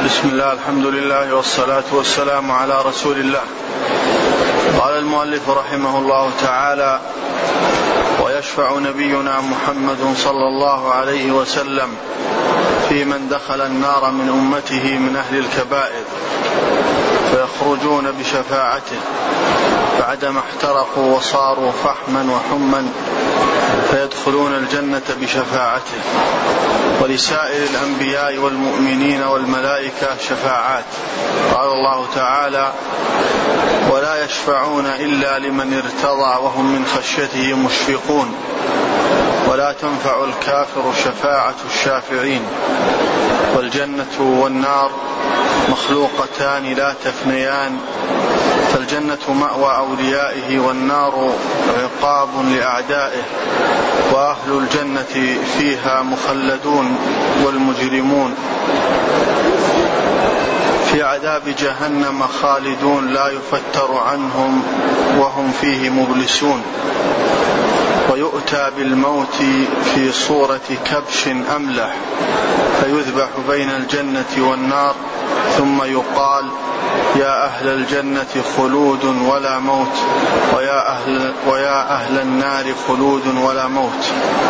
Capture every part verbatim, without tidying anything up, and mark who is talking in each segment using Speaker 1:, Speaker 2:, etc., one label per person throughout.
Speaker 1: بسم الله، الحمد لله والصلاة والسلام على رسول الله. قال المؤلف رحمه الله تعالى: ويشفع نبينا محمد صلى الله عليه وسلم في من دخل النار من أمته من أهل الكبائر فيخرجون بشفاعته بعدما احترقوا وصاروا فحما وحما فيدخلون الجنة بشفاعته. ولسائر الأنبياء والمؤمنين والملائكة شفاعات. قال الله تعالى: ولا يشفعون إلا لمن ارتضى وهم من خشيته مشفقون. ولا تنفع الكافر شفاعة الشافعين. والجنة والنار مخلوقتان لا تفنيان، فالجنة مأوى أوليائه والنار عقاب لأعدائه، وأهل الجنة فيها مخلدون والمجرمون في عذاب جهنم خالدون لا يفتر عنهم وهم فيه مبلسون. ويؤتى بالموت في صورة كبش أملح فيذبح بين الجنة والنار ثم يقال: يا أهل الجنة خلود ولا موت، ويا أهل, ويا أهل النار خلود ولا موت.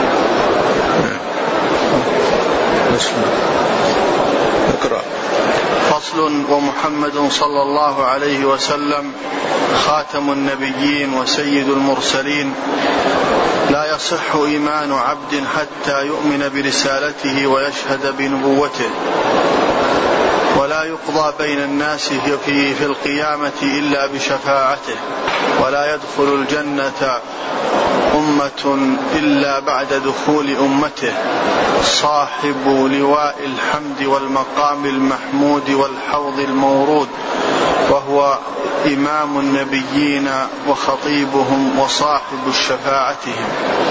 Speaker 1: اقرأ. فصل. ومحمد صلى الله عليه وسلم خاتم النبيين وسيد المرسلين، لا يصح إيمان عبد حتى يؤمن برسالته ويشهد بنبوته. ولا يقضى بين الناس في, في القيامة إلا بشفاعته. ولا يدخل الجنة أمة إلا بعد دخول أمته صاحب لواء الحمد والمقام المحمود والحوض المورود، وهو إمام النبيين وخطيبهم وصاحب شفاعتهم.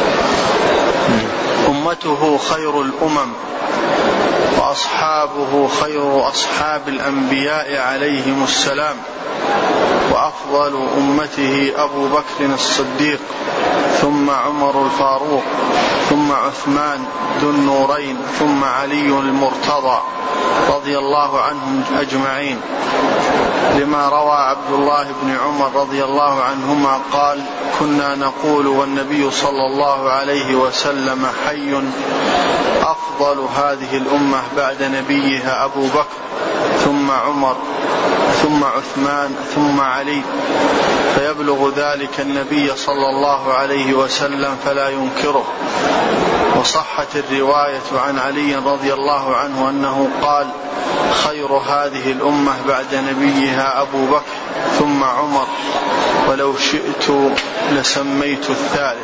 Speaker 1: أمته خير الأمم، وأصحابه خير أصحاب الأنبياء عليهم السلام. وأفضل أمته أبو بكر الصديق، ثم عمر الفاروق، ثم عثمان ذو النورين، ثم علي المرتضى رضي الله عنهم أجمعين، لما روى عبد الله بن عمر رضي الله عنهما قال: كنا نقول والنبي صلى الله عليه وسلم حي: أفضل هذه الأمة بعد نبيها أبو بكر، ثم عمر، ثم عثمان، ثم علي، فيبلغ ذلك النبي صلى الله عليه وسلم فلا ينكره. وصحت الرواية عن علي رضي الله عنه أنه قال: خير هذه الأمة بعد نبيها أبو بكر، ثم عمر، ولو شئت لسميت الثالث.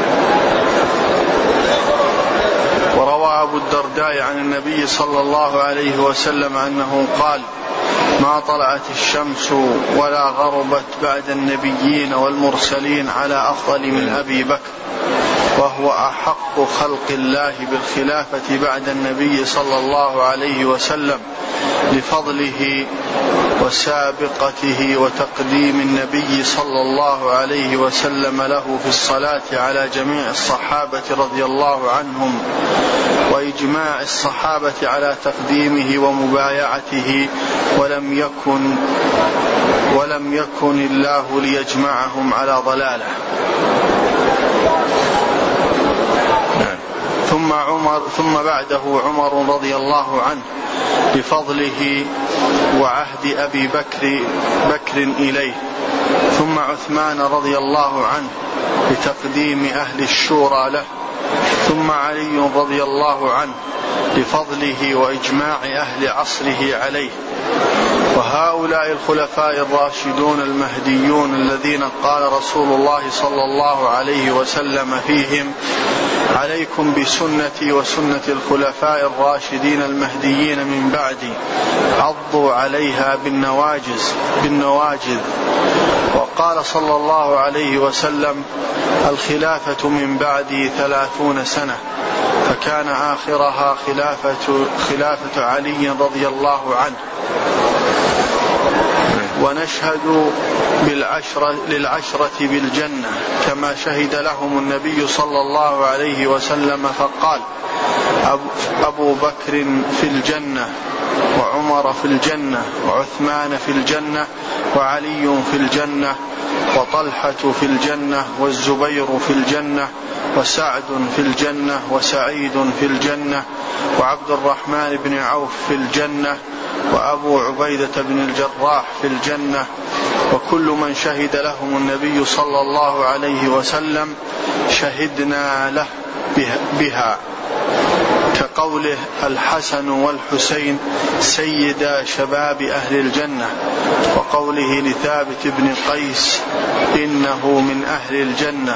Speaker 1: وروى أبو الدرداء عن النبي صلى الله عليه وسلم أنه قال: ما طلعت الشمس ولا غربت بعد النبيين والمرسلين على أفضل من أبي بكر، وهو أحق خلق الله بالخلافة بعد النبي صلى الله عليه وسلم لفضله وسابقته وتقديم النبي صلى الله عليه وسلم له في الصلاة على جميع الصحابة رضي الله عنهم، وإجماع الصحابة على تقديمه ومبايعته، ولم يكن ولم يكن الله ليجمعهم على ضلاله. ثم عمر ثم بعده عمر رضي الله عنه بفضله وعهد أبي بكر بكر إليه، ثم عثمان رضي الله عنه بتقديم أهل الشورى له، ثم علي رضي الله عنه بفضله وإجماع أهل عصره عليه. وهؤلاء الخلفاء الراشدون المهديون الذين قال رسول الله صلى الله عليه وسلم فيهم: عليكم بسنتي وسنة الخلفاء الراشدين المهديين من بعدي، عضوا عليها بالنواجز بالنواجذ. وقال صلى الله عليه وسلم: الخلافة من بعدي ثلاثون سنة، فكان آخرها خلافة, خلافة علي رضي الله عنه. ونشهد بالعشرة للعشرة بالجنة كما شهد لهم النبي صلى الله عليه وسلم، فقال: أبو بكر في الجنة، وعمر في الجنة، وعثمان في الجنة، وعلي في الجنة، وطلحة في الجنة، والزبير في الجنة، وسعد في الجنة، وسعيد في الجنة، وعبد الرحمن بن عوف في الجنة، وأبو عبيدة بن الجراح في الجنة، وكل من شهد لهم النبي صلى الله عليه وسلم شهدنا له بها، كقوله الحسن والحسين سيدا شباب أهل الجنة، وقوله لثابت بن قيس إنه من أهل الجنة.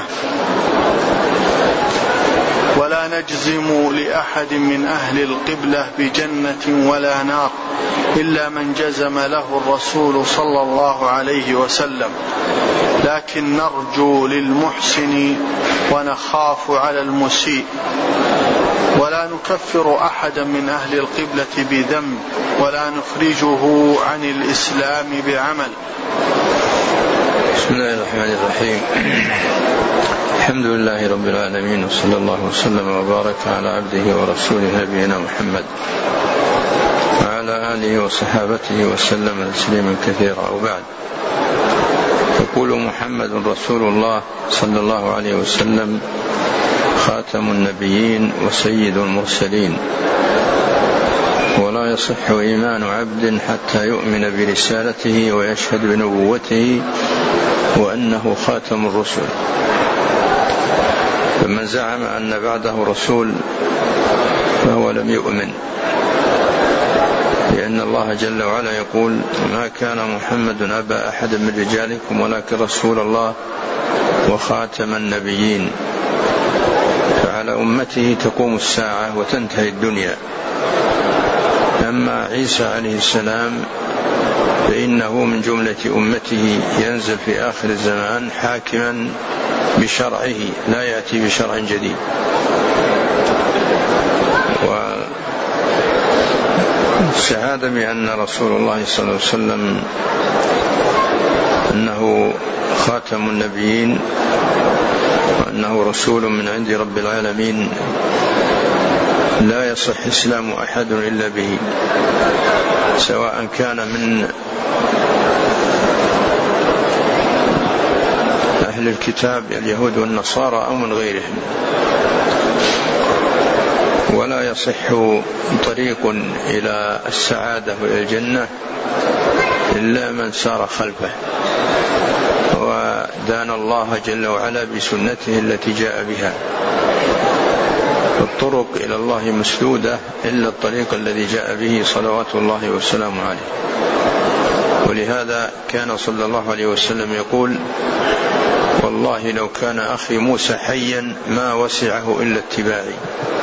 Speaker 1: ولا نجزم لأحد من أهل القبلة بجنة ولا نار إلا من جزم له الرسول صلى الله عليه وسلم، لكن نرجو للمحسن ونخاف على المسيء. ولا نكفر أحدا من أهل القبلة بذنب ولا نخرجه عن الإسلام بعمل.
Speaker 2: بسم الله الرحمن الرحيم. الحمد لله رب العالمين، وصلى الله وسلم وبارك على عبده ورسوله نبينا محمد وعلى آله وصحابته وسلم تسليما كثيرا، وبعد. يقول محمد رسول الله صلى الله عليه وسلم خاتم النبيين وسيد المرسلين، ولا يصح إيمان عبد حتى يؤمن برسالته ويشهد بنبوته وأنه خاتم الرسل. فمن زعم أن بعده رسول فهو لم يؤمن، لأن الله جل وعلا يقول ما كان محمد أبا أحد من رجالكم ولكن رسول الله وخاتم النبيين. فعلى أمته تقوم الساعة وتنتهي الدنيا. أما عيسى عليه السلام فإنه من جملة أمته ينزل في آخر الزمان حاكما بشرعه، لا يأتي بشرع جديد. والشهادة بأن رسول الله صلى الله عليه وسلم أنه خاتم النبيين وأنه رسول من عند رب العالمين لا يصح إسلام أحد إلا به، سواء كان من أهل الكتاب اليهود والنصارى أو من غيرهم. ولا يصح طريق إلى السعادة وإلى الجنة إلا من سار خلفه ودان الله جل وعلا بسنته التي جاء بها. الطرق إلى الله مسدودة إلا الطريق الذي جاء به صلوات الله وسلامه عليه. ولهذا كان صلى الله عليه وسلم يقول والله لو كان أخي موسى حيا ما وسعه إلا اتباعي،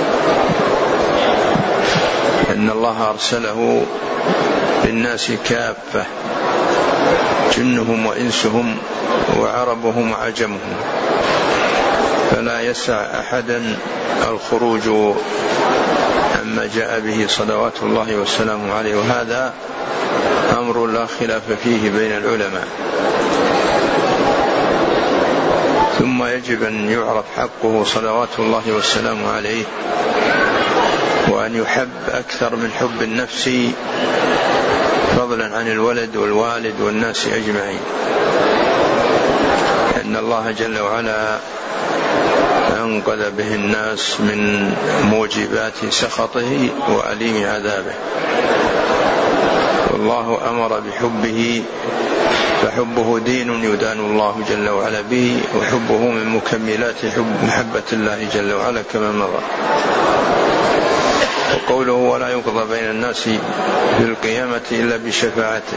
Speaker 2: إن الله أرسله للناس كافة، جنهم وإنسهم وعربهم وعجمهم، فلا يسع أحدا الخروج عما جاء به صلوات الله وسلامه عليه. وهذا أمر لا خلاف فيه بين العلماء. ثم يجب أن يعرف حقه صلوات الله وسلامه عليه، وأن يحب أكثر من حب النفس فضلا عن الولد والوالد والناس أجمعين، إن الله جل وعلا أنقذ به الناس من موجبات سخطه وأليم عذابه. والله أمر بحبه، فحبه دين يدان الله جل وعلا به، وحبه من مكملات حب محبة الله جل وعلا كما مر. وقوله ولا يقضى بين الناس في القيامة إلا بشفاعته،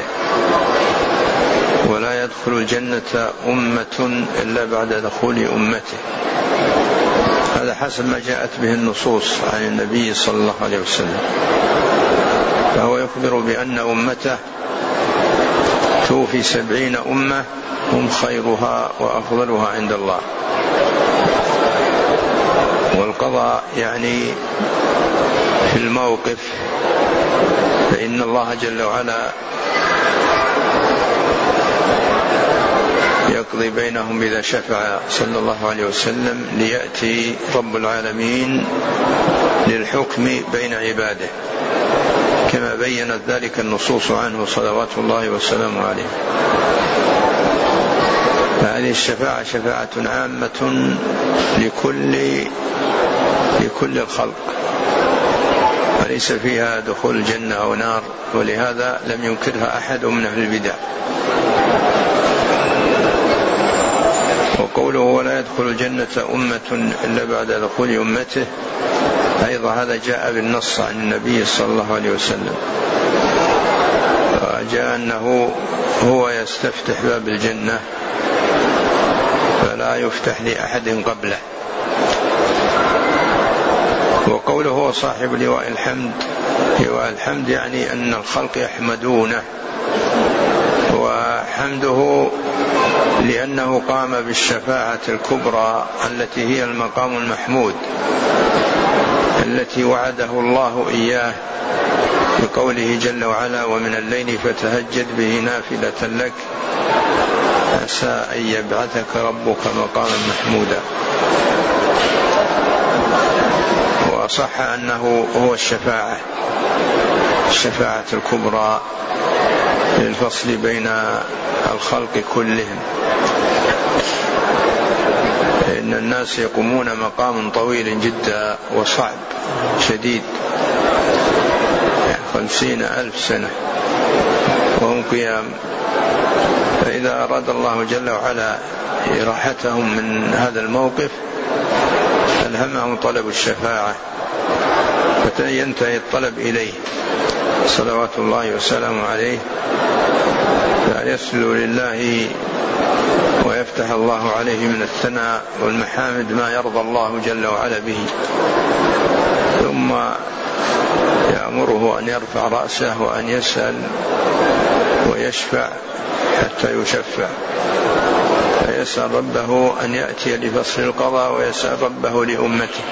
Speaker 2: ولا يدخل الجنة أمة إلا بعد دخول أمته. هذا حسب ما جاءت به النصوص عن النبي صلى الله عليه وسلم، فهو يخبر بأن أمته توفي سبعين أمة هم خيرها وأفضلها عند الله. والقضاء يعني في الموقف، فإن الله جل وعلا يقضي بينهم إذا شفع صلى الله عليه وسلم ليأتي رب العالمين للحكم بين عباده، كما بينت ذلك النصوص عنه صلوات الله وسلامه عليه. فهذه الشفاعة شفاعة عامة لكل لكل الخلق، وليس فيها دخول الجنة أو نار، ولهذا لم ينكرها أحد من أهل البدع. وقوله ولا يدخل الجنة أمة إلا بعد دخول أمته، أيضا هذا جاء بالنص عن النبي صلى الله عليه وسلم، وجاء أنه هو يستفتح باب الجنة فلا يفتح لأحد قبله. وقوله هو صاحب لواء الحمد، لواء الحمد يعني أن الخلق يحمدونه، وحمده لأنه قام بالشفاعة الكبرى التي هي المقام المحمود التي وعده الله إياه بقوله جل وعلا ومن الليل فتهجد به نافلة لك عسى أن يبعثك ربك مقاما محمودا. وصح أنه هو الشفاعة الشفاعة الكبرى للفصل بين الخلق كلهم، إن الناس يقومون مقام طويل جدا وصعب شديد، خمسين ألف سنة وهم قيام. فإذا أراد الله جل وعلا إراحتهم من هذا الموقف ألهمهم طلب الشفاعة، فينتهي الطلب إليه صلوات الله وسلامه عليه، فيسلو لله ويفتح الله عليه من الثناء والمحامد ما يرضى الله جل وعلا به، ثم يأمره أن يرفع رأسه وأن يسأل ويشفع حتى يشفع، فيسأل ربه أن يأتي لفصل القضاء ويسأل ربه لأمته.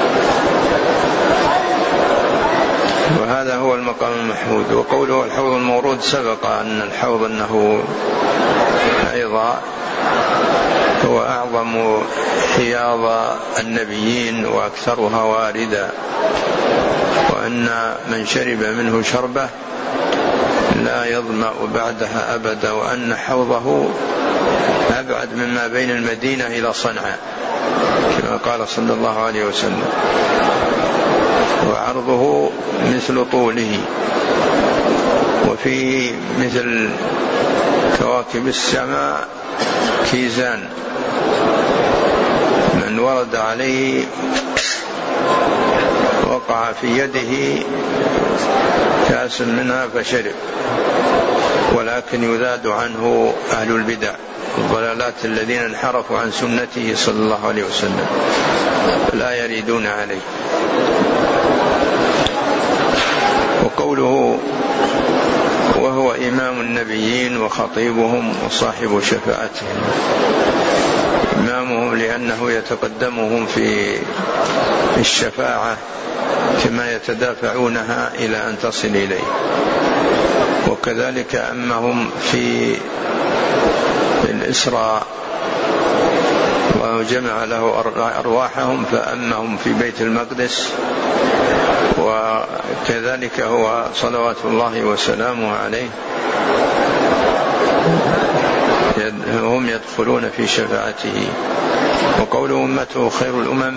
Speaker 2: وهذا هو المقام المحمود. وقوله الحوض المورود، سبق أن الحوض أنه أيضا هو أعظم حياض النبيين وأكثرها واردا، وأن من شرب منه شربة لا يظمأ بعدها أبدا، وأن حوضه أبعد مما بين المدينة إلى صنعاء كما قال صلى الله عليه وسلم، وعرضه مثل طوله، وفيه مثل كواكب السماء كيزان، من ورد عليه وقع في يده كاس منها فشرب، ولكن يذاد عنه أهل البدع الضلالات الذين انحرفوا عن سنته صلى الله عليه وسلم لا يريدون عليه. وقوله وهو إمام النبيين وخطيبهم وصاحب شفاعتهم، إمامهم لأنه يتقدمهم في الشفاعة كما يتدافعونها إلى أن تصل إليه، وكذلك أمهم في الإسراء، الله جمع له أرواحهم فأمهم في بيت المقدس، وكذلك هو صلوات الله وسلامه عليه هم يدخلون في شفاعته. وقوله أمته خير الأمم،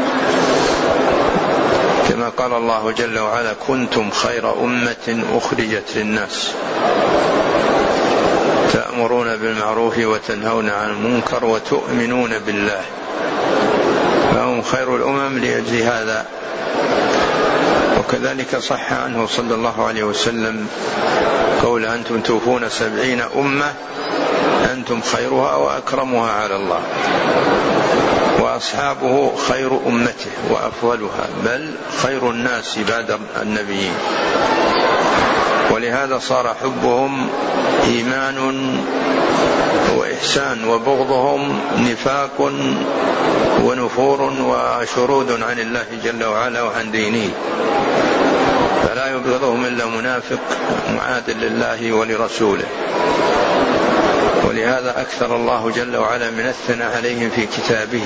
Speaker 2: كما قال الله جل وعلا كنتم خير أمة أخرجت للناس تأمرون بالمعروف وتنهون عن المنكر وتؤمنون بالله، فهم خير الأمم لأجل هذا. وكذلك صح عنه صلى الله عليه وسلم قول أنتم توفون سبعين أمة أنتم خيرها وأكرمها على الله، وأصحابه خير أمته وأفضلها، بل خير الناس بعد النبيين. ولهذا صار حبهم إيمان وإحسان، وبغضهم نفاق ونفور وشرود عن الله جل وعلا وعن دينه، فلا يبغضهم إلا منافق معاد لله ولرسوله. ولهذا أكثر الله جل وعلا من الثناء عليهم في كتابه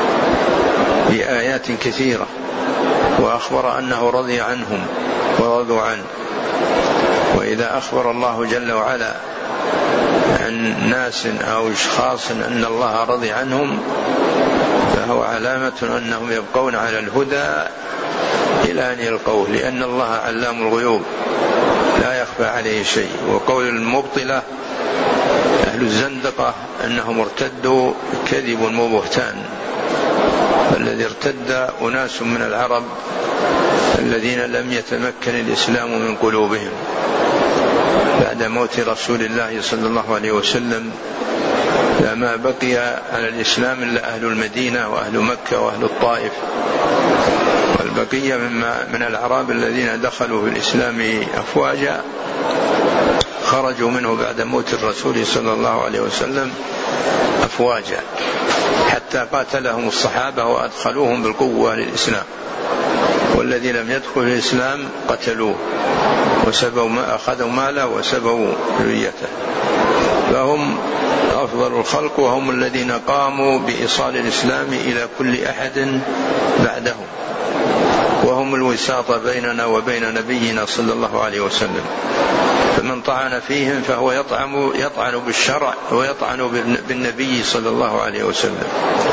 Speaker 2: بآيات كثيرة، وأخبر أنه رضي عنهم ورضوا عنه. وإذا أخبر الله جل وعلا عن ناس أو أشخاص أن الله رضي عنهم فهو علامة أنهم يبقون على الهدى إلى أن يلقوه، لأن الله علام الغيوب لا يخفى عليه شيء. وقول المبطلة أهل الزندقة أنهم ارتدوا كذب وبهتان، الذي ارتد أناس من العرب الذين لم يتمكن الإسلام من قلوبهم بعد موت رسول الله صلى الله عليه وسلم، فما بقي على الإسلام إلا أهل المدينة وأهل مكة وأهل الطائف، والبقية من الأعراب الذين دخلوا في الإسلام أفواجا خرجوا منه بعد موت الرسول صلى الله عليه وسلم أفواجا، حتى قاتلهم الصحابة وأدخلوهم بالقوة للإسلام، والذي لم يدخل الإسلام قتلوه وسبوا ما أخذوا ماله وسبوا ذريته. فهم أفضل الخلق، وهم الذين قاموا بإيصال الإسلام إلى كل أحد بعدهم، وهم الوساط بيننا وبين نبينا صلى الله عليه وسلم. فمن طعن فيهم فهو يطعن, يطعن بالشرع ويطعن بالنبي صلى الله عليه وسلم.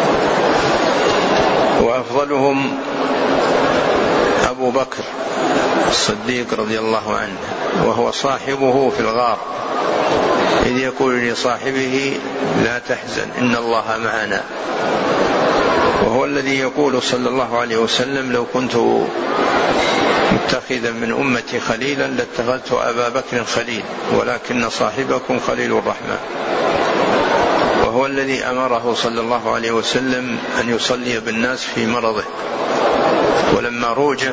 Speaker 2: وأفضلهم أبو بكر الصديق رضي الله عنه، وهو صاحبه في الغار، إذ يقول لصاحبه لا تحزن إن الله معنا. وهو الذي يقول صلى الله عليه وسلم لو كنت متخذا من أمتي خليلا لاتخذت أبا بكر خليل، ولكن صاحبكم خليل الرحمن. وهو الذي أمره صلى الله عليه وسلم أن يصلي بالناس في مرضه، ولما روجع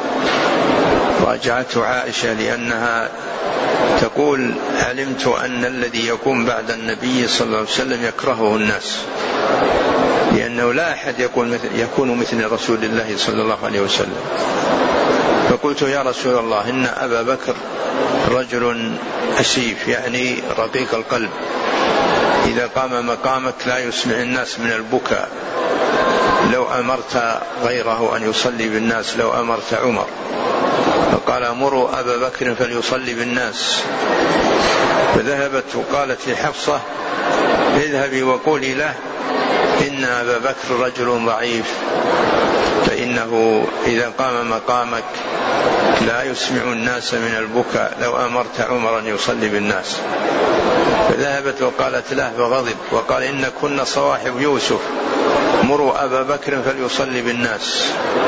Speaker 2: راجعته عائشة لأنها تقول علمت أن الذي يقوم بعد النبي صلى الله عليه وسلم يكرهه الناس، لأنه لا أحد يكون مثل, يكون مثل رسول الله صلى الله عليه وسلم. فقلت يا رسول الله إن أبا بكر رجل أسيف، يعني رقيق القلب، إذا قام مقامك لا يسمع الناس من البكاء، لو أمرت غيره أن يصلي بالناس، لو أمرت عمر. فقال مروا أبا بكر فليصلي بالناس. فذهبت وقالت لحفصة اذهبي وقولي له إن أبا بكر رجل ضعيف، فإنه إذا قام مقامك لا يسمع الناس من البكاء، لو أمرت عمر أن يصلي بالناس. فذهبت وقالت له فغضب وقال إن كنا صواحب يوسف، مروا أبا بكر فليصلي بالناس.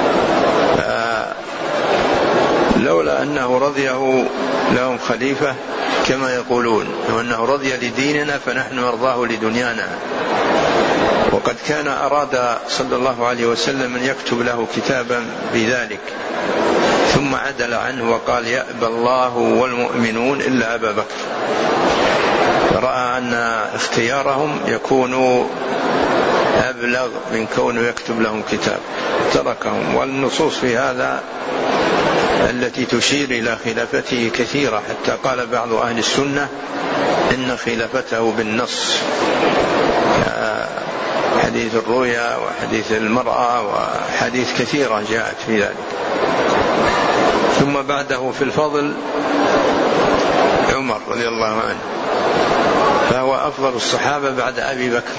Speaker 2: لولا أنه رضيه لهم خليفة كما يقولون، وأنه رضي لديننا فنحن نرضاه لدنيانا. وقد كان أراد صلى الله عليه وسلم أن يكتب له كتابا بذلك، ثم عدل عنه وقال يأبى الله والمؤمنون إلا أبا بكر. رأى أن اختيارهم يكون أبلغ من كونه يكتب لهم كتاب، تركهم. والنصوص في هذا التي تشير إلى خلافته كثيرة، حتى قال بعض أهل السنة إن خلافته بالنص، حديث الرؤيا وحديث المرأة وحديث كثيرة جاءت في ذلك. ثم بعده في الفضل عمر رضي الله عنه، فهو أفضل الصحابة بعد أبي بكر.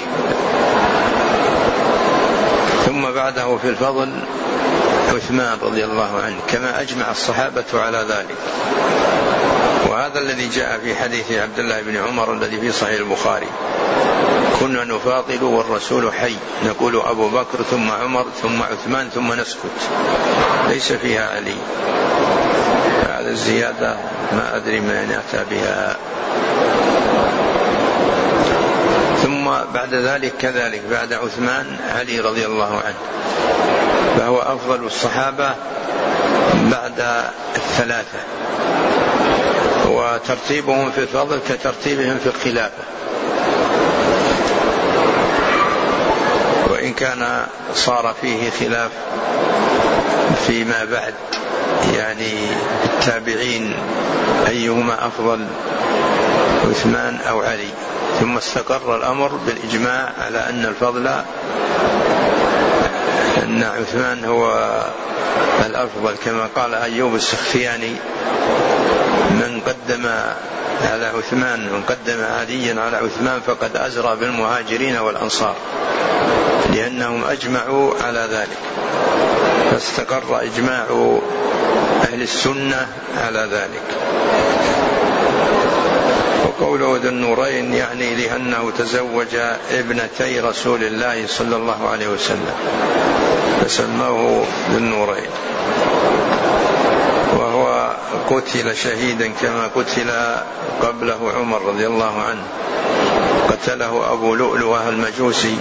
Speaker 2: ثم بعده في الفضل عثمان رضي الله عنه، كما أجمع الصحابة على ذلك. وهذا الذي جاء في حديث عبد الله بن عمر الذي في صحيح البخاري، كنا نفاضل والرسول حي، نقول أبو بكر ثم عمر ثم عثمان ثم نسكت، ليس فيها علي. هذا الزيادة ما أدري من أتى بها. ثم بعد ذلك كذلك بعد عثمان علي رضي الله عنه، فهو أفضل الصحابة بعد الثلاثة. وترتيبهم في الفضل كترتيبهم في الخلافة، وإن كان صار فيه خلاف فيما بعد، يعني التابعين أيهما أفضل عثمان أو علي. ثم استقر الأمر بالإجماع على أن الفضل أن عثمان هو الأفضل، كما قال أيوب السختياني: من قدم على عثمان من قدم عليا على عثمان فقد أزرى بالمهاجرين والأنصار، لأنهم أجمعوا على ذلك، فاستقر إجماع أهل السنة على ذلك. وقوله ذو النورين يعني لأنه تزوج ابنتي رسول الله صلى الله عليه وسلم فسموه ذو النورين. وهو قتل شهيدا كما قتل قبله عمر رضي الله عنه، قتله أبو لؤلؤة المجوسي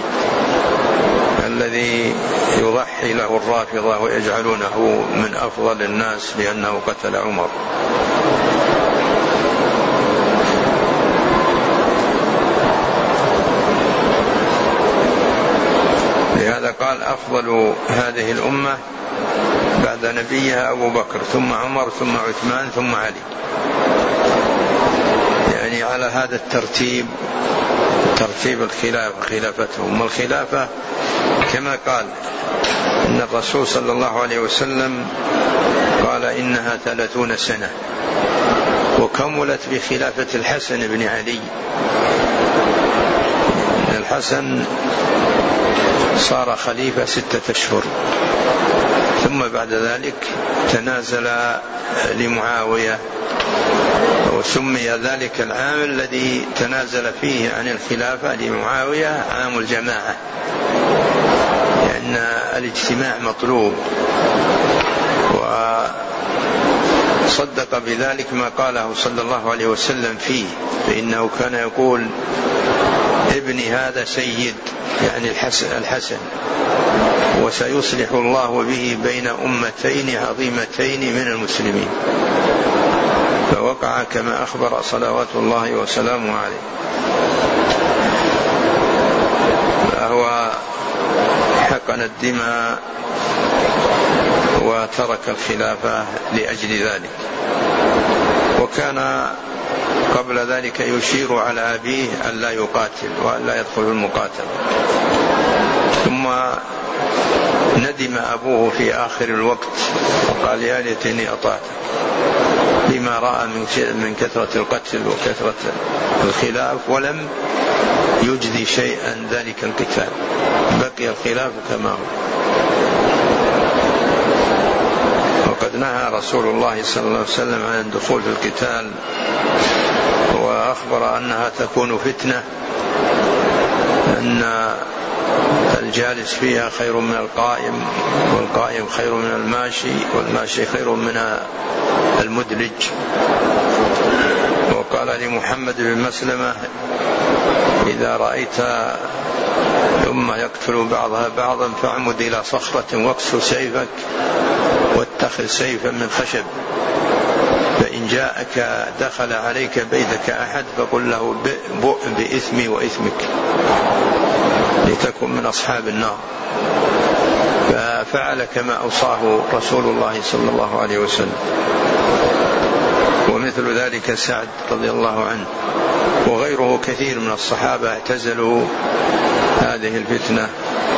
Speaker 2: الذي يضحي له الرافضة ويجعلونه من أفضل الناس لأنه قتل عمر. لهذا قال: أفضل هذه الأمة بعد نبيها أبو بكر ثم عمر ثم عثمان ثم علي، يعني على هذا الترتيب، ترتيب الخلافة خلافتهم. والخلافة كما قال إن الرسول صلى الله عليه وسلم قال إنها ثلاثون سنة، وكملت بخلافة الحسن بن علي. الحسن صار خليفة ستة أشهر، ثم بعد ذلك تنازل لمعاوية، وسمي ذلك العام الذي تنازل فيه عن الخلافة لمعاوية عام الجماعة، لأن الاجتماع مطلوب. وصدق بذلك ما قاله صلى الله عليه وسلم فيه، فإنه كان يقول: ابني هذا سيد، يعني الحسن, الحسن وسيصلح الله به بين أمتين عظيمتين من المسلمين. فوقع كما أخبر صلوات الله وسلامه عليه. فهو حقن الدماء وترك الخلافة لأجل ذلك. وكان قبل ذلك يشير على أبيه أن لا يقاتل وأن لا يدخل المقاتلة، ثم ندم أبوه في آخر الوقت وقال: يا ليتني أطعت، لما رأى من كثرة القتل وكثرة الخلاف، ولم يجدي شيئا ذلك القتال، بقي الخلاف كما هو. وقد نهى رسول الله صلى الله عليه وسلم عن الدخول في القتال، وأخبر أنها تكون فتنة، أن الجالس فيها خير من القائم، والقائم خير من الماشي، والماشي خير من المدلج. وقال لمحمد بن مسلمة: إذا رأيت الأمة يقتل بعضها بعضا فاعمد إلى صخرة واكسر سيفك واتخذ سيفا من خشب، فإن جاءك دخل عليك بيتك أحد فقل له: بؤ بإثمي وإثمك، لتكن من أصحاب النار. ففعل كما أوصاه رسول الله صلى الله عليه وسلم. ومثل ذلك سعد رضي الله عنه وغيره كثير من الصحابة اعتزلوا هذه الفتنة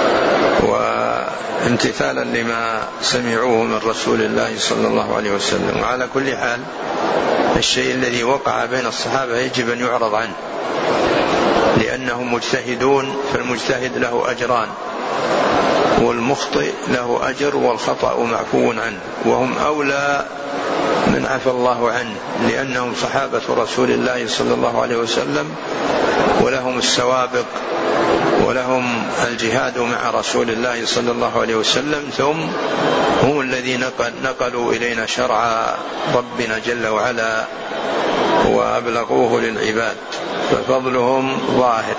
Speaker 2: وامتثالا لما سمعوه من رسول الله صلى الله عليه وسلم. وعلى كل حال الشيء الذي وقع بين الصحابة يجب أن يعرض عنه، لأنهم مجتهدون، فالمجتهد له أجران، والمخطئ له أجر والخطأ معفو عنه، وهم أولى من عفى الله عنه، لأنهم صحابة رسول الله صلى الله عليه وسلم، ولهم السوابق ولهم الجهاد مع رسول الله صلى الله عليه وسلم، ثم هم الذين نقل نقلوا إلينا شرع ربنا جل وعلا وأبلغوه للعباد، ففضلهم ظاهر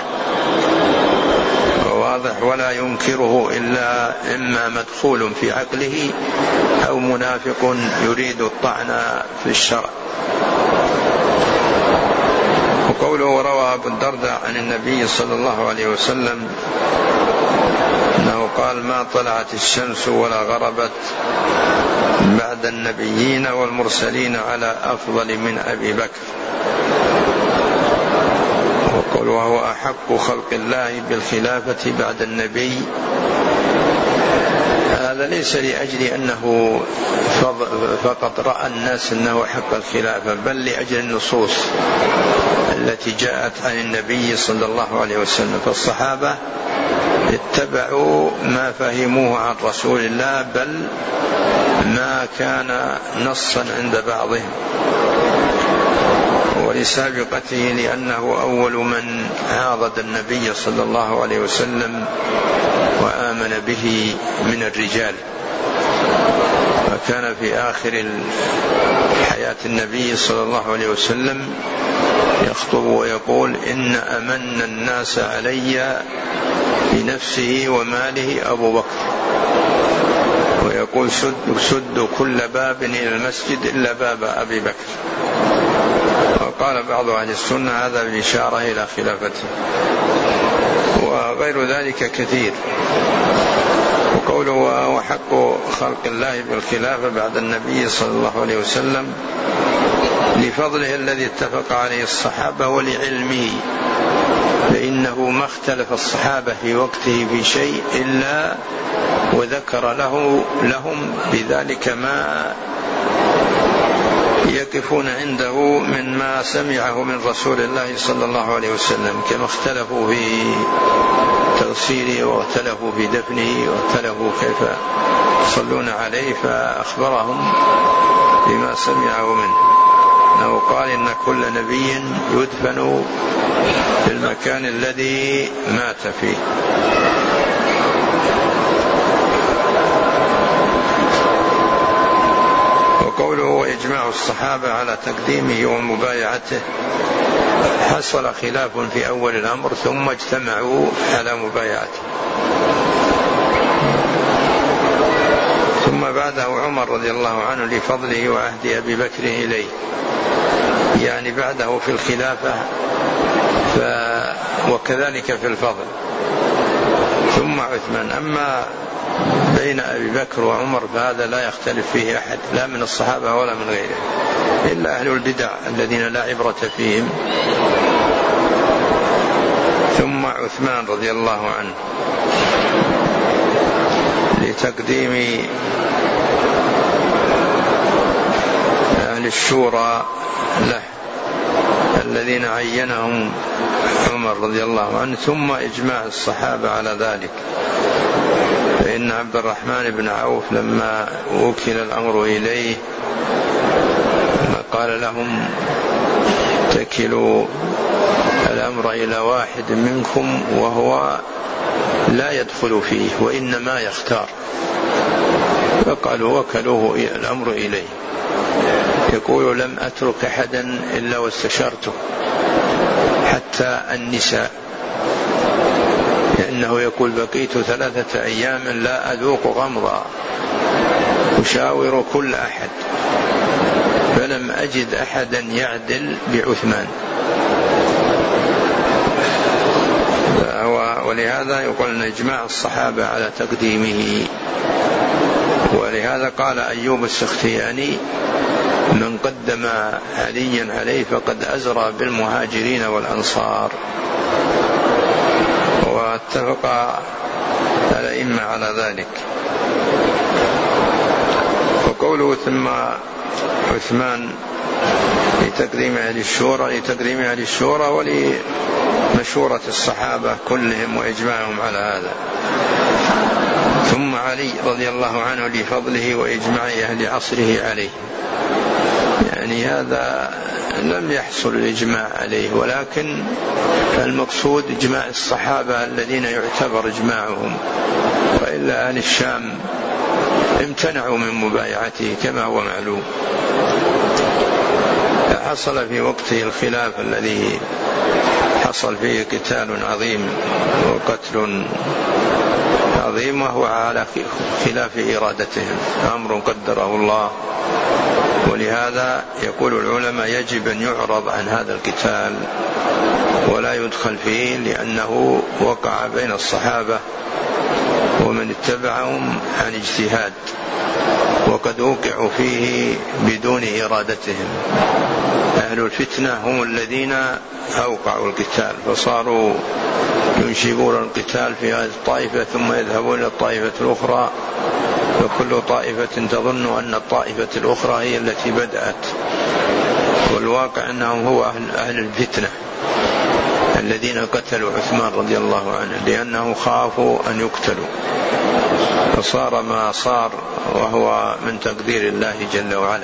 Speaker 2: وواضح ولا ينكره إلا إما مدخول في عقله أو منافق يريد الطعن في الشرع. وقوله: وروى أبو الدرداء عن النبي صلى الله عليه وسلم أنه قال: ما طلعت الشمس ولا غربت بعد النبيين والمرسلين على أفضل من أبي بكر. قل وهو أحق خلق الله بالخلافة بعد النبي، هذا ليس لأجل أنه فقط رأى الناس أنه حق الخلافة، بل لأجل النصوص التي جاءت عن النبي صلى الله عليه وسلم. فالصحابة اتبعوا ما فهموه عن رسول الله، بل ما كان نصا عند بعضهم، ولسابقته لأنه أول من عاضد النبي صلى الله عليه وسلم وآمن به من الرجال. فكان في آخر حياة النبي صلى الله عليه وسلم يخطب ويقول: إن أمن الناس علي بنفسه وماله أبو بكر، ويقول: سد, سد كل باب إلى المسجد إلا باب أبي بكر. وقال بعض أهل السنة هذا بالإشارة إلى خلافته، وغير ذلك كثير. وقوله وهو حق خلق الله بالخلافة بعد النبي صلى الله عليه وسلم لفضله الذي اتفق عليه الصحابة ولعلمه، فإنه ما اختلف الصحابة في وقته في شيء إلا وذكر له لهم بذلك ما يقفون عنده من ما سمعه من رسول الله صلى الله عليه وسلم، كما اختلفوا في تغسيله واختلفوا في دفنه واختلفوا كيف يصلون عليه، فأخبرهم بما سمعه منه، أنه قال: إن كل نبي يدفن في المكان الذي مات فيه. وقوله وإجماع الصحابة على تقديمه ومبايعته، حصل خلاف في أول الأمر ثم اجتمعوا على مبايعته، ثم بعده عمر رضي الله عنه لفضله وعهد أبي بكر إليه، يعني بعده في الخلافة ف... وكذلك في الفضل، ثم عثمان. أما بين أبي بكر وعمر فهذا لا يختلف فيه أحد، لا من الصحابة ولا من غيره، إلا أهل البدع الذين لا عبرة فيهم. ثم عثمان رضي الله عنه لتقديم أهل الشورى له الذين عينهم عمر رضي الله عنه، ثم إجماع الصحابة على ذلك. فإن عبد الرحمن بن عوف لما وكل الأمر إليه قال لهم: تكلوا الأمر إلى واحد منكم وهو لا يدخل فيه وإنما يختار. فقالوا: وكلوه الأمر إليه. يقول: لم أترك أحدا إلا واستشرته، حتى النساء، لأنه يقول: بقيت ثلاثة أيام لا أذوق غمضا، أشاور كل أحد، فلم أجد أحدا يعدل بعثمان. ولهذا يقول أن إجماع الصحابة على تقديمه. ولهذا قال أيوب السختياني: من قدم عليا عليه فقد أزرى بالمهاجرين والأنصار. واتفق الأئمة على ذلك. وقوله ثم عثمان لتقديم أهل الشورى، لتقديم أهل الشورى ولمشورة الصحابة كلهم وإجماعهم على هذا. ثم علي رضي الله عنه لفضله وإجماع أهل عصره عليه، يعني هذا لم يحصل الإجماع عليه، ولكن المقصود إجماع الصحابة الذين يعتبر إجماعهم، وإلا أهل الشام امتنعوا من مبايعته كما هو معلوم. حصل في وقته الخلاف الذي حصل فيه قتال عظيم وقتل عظيم، وهو على خلاف إرادتهم، أمر قدره الله. ولهذا يقول العلماء يجب أن يعرض عن هذا القتال ولا يدخل فيه، لأنه وقع بين الصحابة ومن اتبعهم عن اجتهاد، وقد وقعوا فيه بدون إرادتهم. أهل الفتنة هم الذين أوقعوا القتال، فصاروا ينشبون القتال في هذه الطائفة ثم يذهبون إلى الطائفة الأخرى، وكل طائفة تظن أن الطائفة الأخرى هي التي بدأت، والواقع أنهم هو أهل, أهل الفتنة الذين قتلوا عثمان رضي الله عنه لأنه خافوا أن يقتلوا، فصار ما صار وهو من تقدير الله جل وعلا.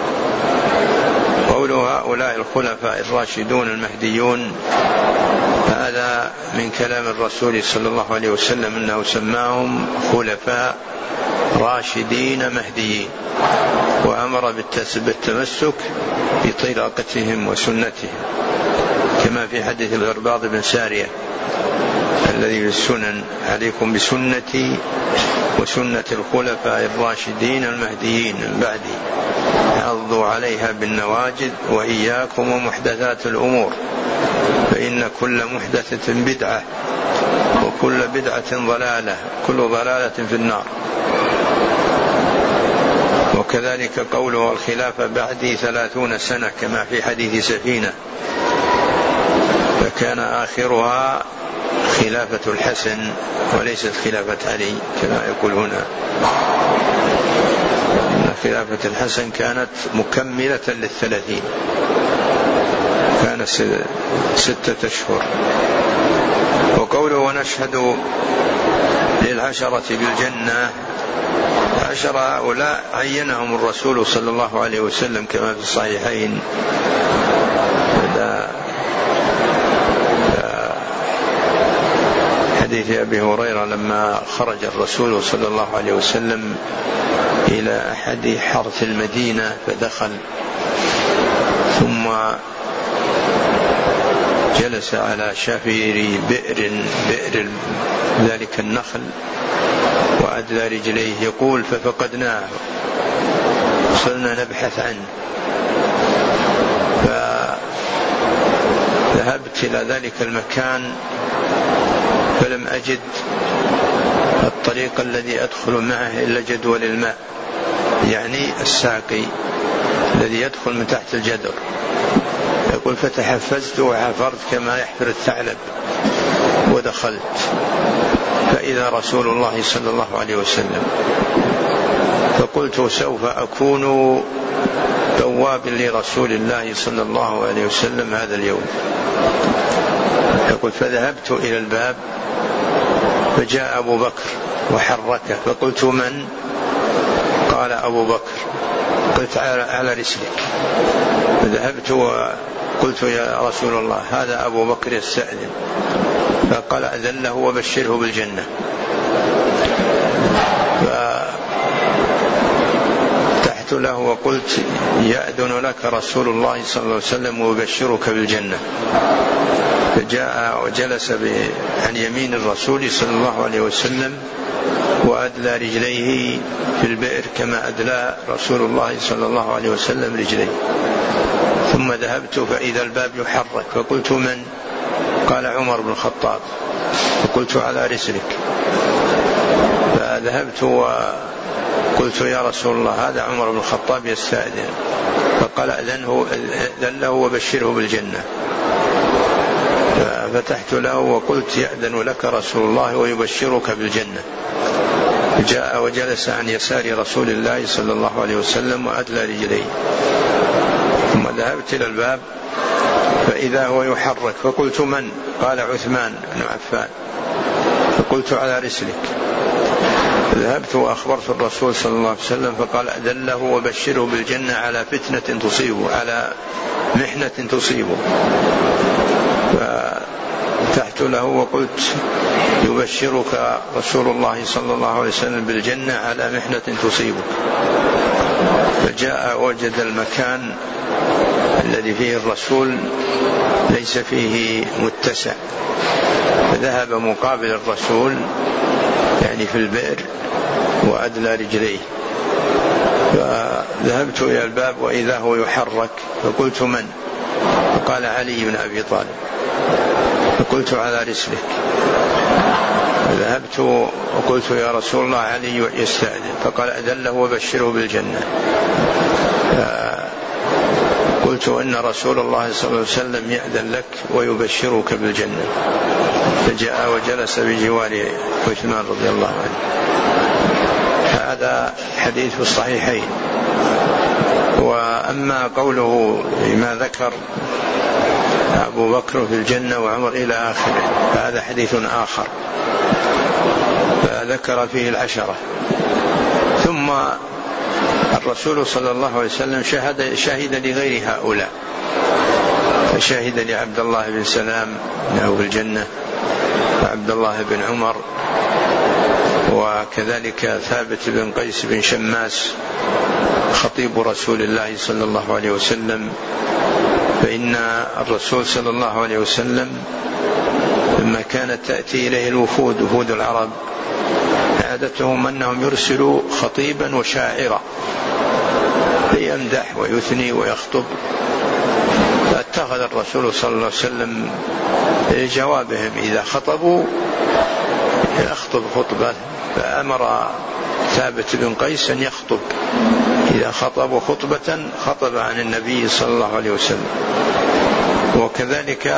Speaker 2: قول هؤلاء الخلفاء الراشدون المهديون هذا من كلام الرسول صلى الله عليه وسلم أنه سماهم خلفاء راشدين مهديين، وأمر بالتمسك بطريقتهم وسنتهم، كما في حديث العرباض بن سارية الذي في السنن: عليكم بسنتي وسنة الخلفاء الراشدين المهديين من بعدي، عضوا عليها بالنواجذ وإياكم ومحدثات الأمور، فإن كل محدثة بدعة وكل بدعة ضلالة كل ضلالة في النار. وكذلك قوله: الخلافة بعدي ثلاثون سنة، كما في حديث سفينة، فكان آخرها خلافة الحسن وليست خلافة علي كما يقول هنا. خلافة الحسن كانت مكملة للثلاثين، كانت ستة أشهر. وقوله: ونشهد للعشرة بالجنة، عشر هؤلاء عينهم الرسول صلى الله عليه وسلم كما في الصحيحين، حديث أبي هريرة لما خرج الرسول صلى الله عليه وسلم إلى أحد حرث المدينة فدخل، ثم جلس على شفير بئر بئر ذلك النخل وأدلى رجليه، يقول: ففقدناه، صرنا نبحث عنه، فذهبت إلى ذلك المكان فلم أجد الطريق الذي أدخل معه إلا جدول الماء، يعني الساقي الذي يدخل من تحت الجدر. يقول: فتحفزت وحفرت كما يحفر الثعلب ودخلت، فإذا رسول الله صلى الله عليه وسلم، فقلت: سوف أكون بوابا لرسول الله صلى الله عليه وسلم هذا اليوم. يقول: فذهبت إلى الباب فجاء أبو بكر وحركه، فقلت: من؟ قال: أبو بكر. قلت: على رسلك. فذهبت وقلت: يا رسول الله، هذا أبو بكر يستأذن. فقال: أذن له وبشره بالجنة. فتحت له وقلت: يأذن لك رسول الله صلى الله عليه وسلم ويبشرك بالجنة. فجاء وجلس عن يمين الرسول صلى الله عليه وسلم وأدلى رجليه في البئر كما أدلى رسول الله صلى الله عليه وسلم رجليه. ثم ذهبت فإذا الباب يحرك، فقلت: من؟ قال: عمر بن الخطاب. فقلت: على رسلك. فذهبت وقلت: يا رسول الله، هذا عمر بن الخطاب يستأذن. فقال: أذنه أذن له وبشره بالجنة. ففتحت له وقلت: يأذن لك رسول الله ويبشرك بالجنة. جاء وجلس عن يسار رسول الله صلى الله عليه وسلم وأدلى رجليه. ثم ذهبت إلى الباب فإذا هو يحرك، فقلت: من؟ قال: عثمان بن عفان. فقلت: على رسلك. ذهبت وأخبرت الرسول صلى الله عليه وسلم، فقال: أدله وبشره بالجنة على فتنة تصيبه، على محنة تصيبه. فتحت له وقلت: يبشرك رسول الله صلى الله عليه وسلم بالجنة على محنة تصيبك. فجاء وجد المكان الذي فيه الرسول ليس فيه متسع، فذهب مقابل الرسول يعني في البئر وأدلى رجليه. فذهبت إلى الباب وإذا هو يحرك، فقلت: من؟ فقال: علي بن أبي طالب. فقلت: على رسلك. ذهبت وقلت يا رسول الله علي يستأذن، فقال أدله وبشره بالجنة. قلت إن رسول الله صلى الله عليه وسلم يأذن لك ويبشرك بالجنة، فجاء وجلس بجوار عثمان رضي الله عنه. هذا حديث في الصحيحين. وأما قوله ما ذكر أبو بكر في الجنة وعمر إلى آخره، فهذا حديث آخر فذكر فيه العشرة. ثم الرسول صلى الله عليه وسلم شهد, شهد لغير هؤلاء، فشهد لعبد الله بن سلام له بالجنة، وعبد الله بن عمر، وكذلك ثابت بن قيس بن شماس خطيب رسول الله صلى الله عليه وسلم. فإن الرسول صلى الله عليه وسلم لما كانت تأتي إليه الوفود، وفود العرب، عادتهم أنهم يرسلوا خطيبا وشاعرا ليمدح ويثني ويخطب، فاتخذ الرسول صلى الله عليه وسلم جوابهم إذا خطبوا يخطب خطبة، فأمر ثابت بن قيس أن يخطب إذا خطبوا خطبة خطب عن النبي صلى الله عليه وسلم. وكذلك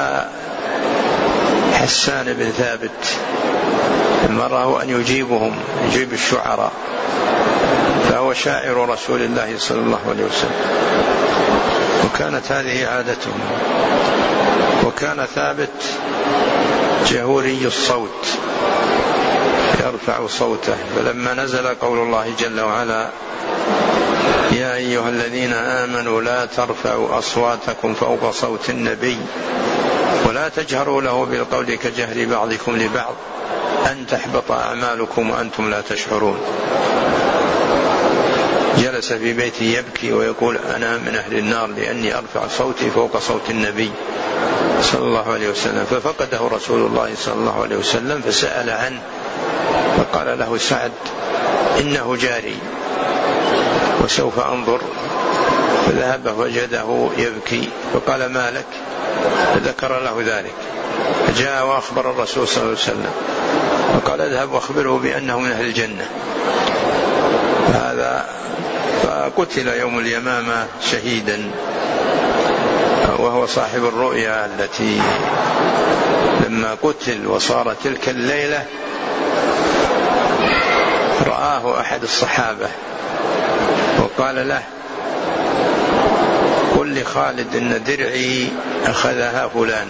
Speaker 2: حسان بن ثابت أمره أن يجيبهم، يجيب الشعراء، فهو شاعر رسول الله صلى الله عليه وسلم، وكانت هذه عادتهم. وكان ثابت جهوري الصوت يرفع صوته، فلما نزل قول الله جل وعلا يا أيها الذين آمنوا لا ترفعوا أصواتكم فوق صوت النبي ولا تجهروا له بالقول كجهر بعضكم لبعض أن تحبط أعمالكم وأنتم لا تشعرون، جلس في بيته يبكي ويقول أنا من أهل النار لأني أرفع صوتي فوق صوت النبي صلى الله عليه وسلم. ففقده رسول الله صلى الله عليه وسلم فسأل عنه، فقال له سعد إنه جاري وسوف أنظر، فذهب وجده يبكي، فقال ما لك؟ فذكر له ذلك، فجاء وأخبر الرسول صلى الله عليه وسلم، فقال اذهب واخبره بأنه من أهل الجنة. هذا فقتل يوم اليمامة شهيدا، وهو صاحب الرؤيا التي لما قتل وصار تلك الليلة رآه أحد الصحابة وقال له قل لخالد إن درعي أخذها فلان،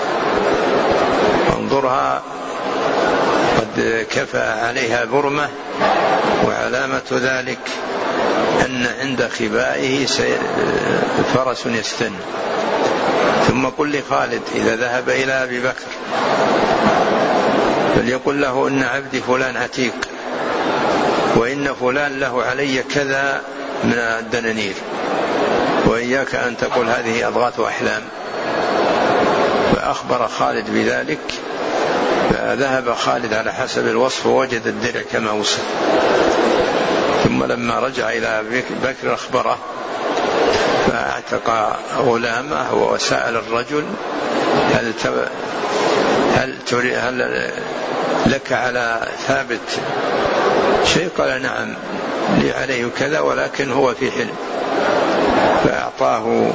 Speaker 2: انظرها قد كفى عليها برمة، وعلامة ذلك أن عند خبائه فرس يستن. ثم قل لخالد إذا ذهب إلى أبي بكر فليقل له إن عبدي فلان عتيق، وإن فلان له علي كذا من الدنانير، وإياك أن تقول هذه أضغاث أحلام. فأخبر خالد بذلك، فذهب خالد على حسب الوصف ووجد الدرع كما وصف. ثم لما رجع إلى أبي بكر أخبره، فاعتق غلامه وسأل الرجل هل, هل, هل لك على ثابت شيء؟ قال نعم لي عليه كذا ولكن هو في حلم، فأعطاه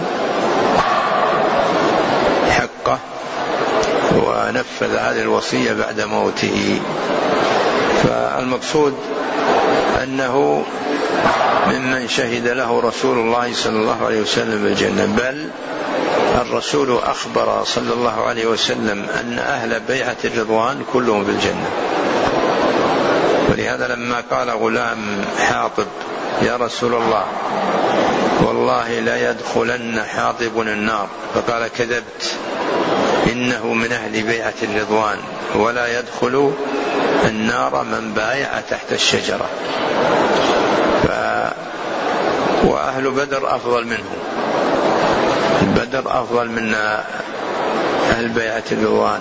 Speaker 2: حقه ونفذ هذه الوصية بعد موته. فالمقصود أنه ممن شهد له رسول الله صلى الله عليه وسلم بالجنة، بل الرسول أخبر صلى الله عليه وسلم أن أهل بيعة الرضوان كلهم بالجنة. ولهذا لما قال غلام حاطب يا رسول الله والله لا يدخلن حاطب النار، فقال كذبت إنه من أهل بيعة الرضوان ولا يدخل النار من بايع تحت الشجرة. ف... وأهل بدر أفضل منه، بدر أفضل من أهل بيعة الرضوان.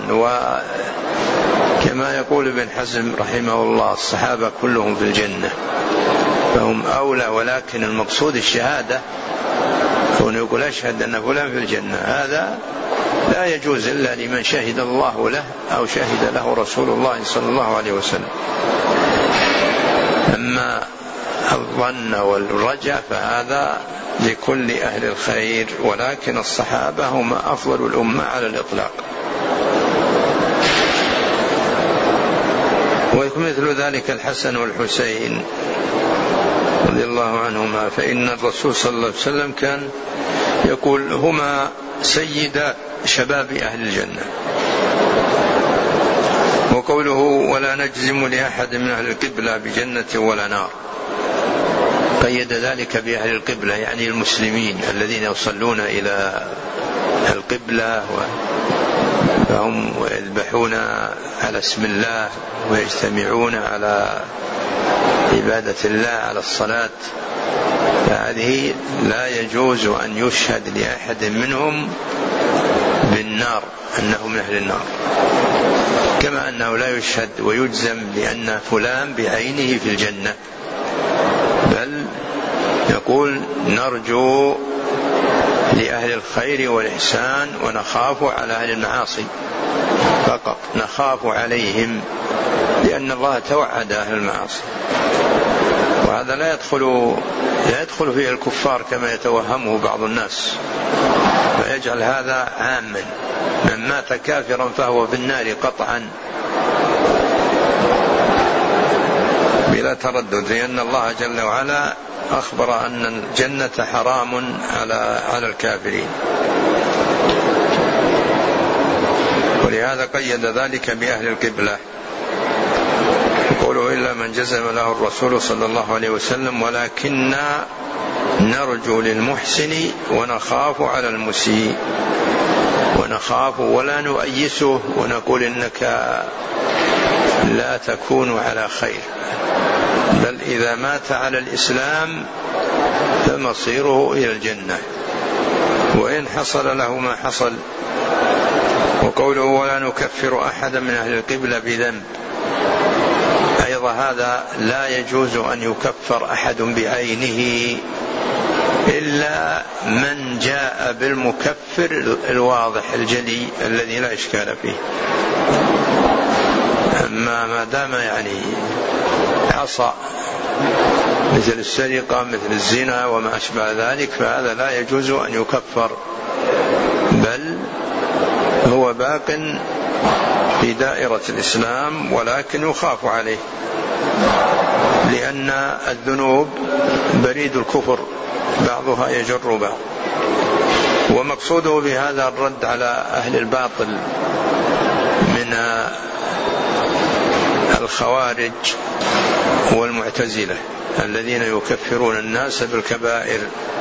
Speaker 2: وكما يقول ابن حزم رحمه الله الصحابة كلهم في الجنة فهم أولى، ولكن المقصود الشهادة، كون يقول أشهد أن فلان في الجنة، هذا لا يجوز إلا لمن شهد الله له أو شهد له رسول الله صلى الله عليه وسلم. أما الظن والرجاء فهذا لكل أهل الخير، ولكن الصحابة هم أفضل الأمة على الإطلاق. ومثل ذلك الحسن والحسين رضي الله عنهما، فإن الرسول صلى الله عليه وسلم كان يقول هما سيدا شباب أهل الجنة. وقوله ولا نجزم لأحد من أهل القبلة بجنة ولا نار، قيد ذلك بأهل القبلة يعني المسلمين الذين يصلون إلى القبلة فهم يذبحون على اسم الله ويجتمعون على عبادة الله على الصلاة، فهذه لا يجوز أن يشهد لأحد منهم بالنار أنه من أهل النار، كما أنه لا يشهد ويجزم بأن فلان بعينه في الجنة، بل يقول نرجو لأهل الخير والإحسان ونخاف على أهل المعاصي فقط، نخاف عليهم لأن الله توعد أهل المعاصي. وهذا لا يدخل لا يدخل فيه الكفار كما يتوهمه بعض الناس، فيجعل هذا عاما، من مات كافرا فهو في النار قطعا بلا تردد، لأن الله جل وعلا أخبر أن الجنة حرام على على الكافرين، ولهذا قيد ذلك بأهل القبلة. يقوله إلا من جزم له الرسول صلى الله عليه وسلم ولكننا نرجو للمحسن ونخاف على المسيء، ونخاف ولا نؤيسه ونقول إنك لا تكون على خير، بل إذا مات على الإسلام فمصيره إلى الجنة وإن حصل له ما حصل. وقوله ولا نكفر أحدا من أهل القبلة بذنب، أيضا هذا لا يجوز أن يكفر أحد بعينه إلا من جاء بالمكفر الواضح الجلي الذي لا إشكال فيه. أما ما دام يعني عصى مثل السرقة مثل الزنا وما أشبه ذلك فهذا لا يجوز أن يكفر، بل هو باق في دائرة الإسلام ولكن يخاف عليه، لأن الذنوب بريد الكفر بعضها يجر بعض. ومقصوده بهذا الرد على أهل الباطل من الخوارج والمعتزلة الذين يكفرون الناس بالكبائر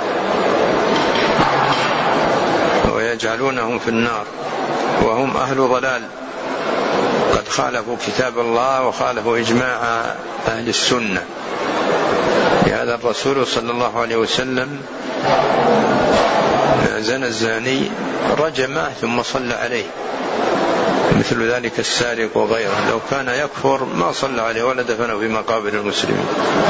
Speaker 2: ويجعلونهم في النار وهم أهل ضلال، قد خالفوا كتاب الله وخالفوا إجماع أهل السنة. لهذا الرسول صلى الله عليه وسلم زنى الزاني رجمه ثم صلى عليه، مثل ذلك السارق وغيره، لو كان يكفر ما صلى عليه ولا دفنه في مقابر المسلمين.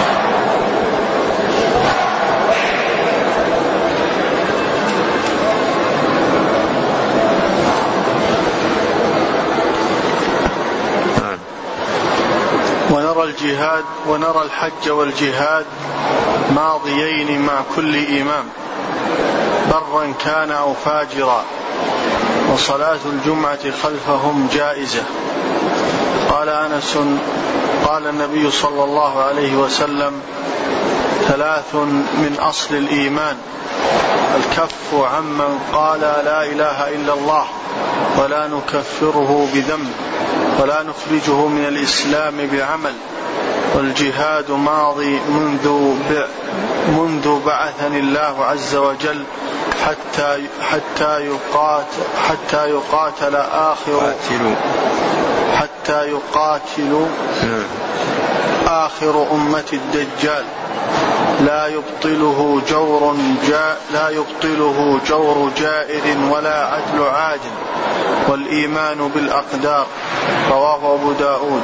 Speaker 1: ونرى الجهاد ونرى الحج والجهاد ماضيين مع كل إمام برا كان أو فاجرا، وصلاة الجمعة خلفهم جائزة. قال أنس قال النبي صلى الله عليه وسلم ثلاث من أصل الإيمان: الكف عمن قال لا إله إلا الله ولا نكفره بذنب ولا نخرجه من الإسلام بعمل، والجهاد ماضي منذ منذ بعثني الله عز وجل حتى حتى يقاتل حتى يقاتل آخر حتى يقاتل آخر أمة الدجال، لا يبطله جور جاء لا يبطله جور جائر ولا عدل عادل، والإيمان بالأقدار. رواه أبو داود.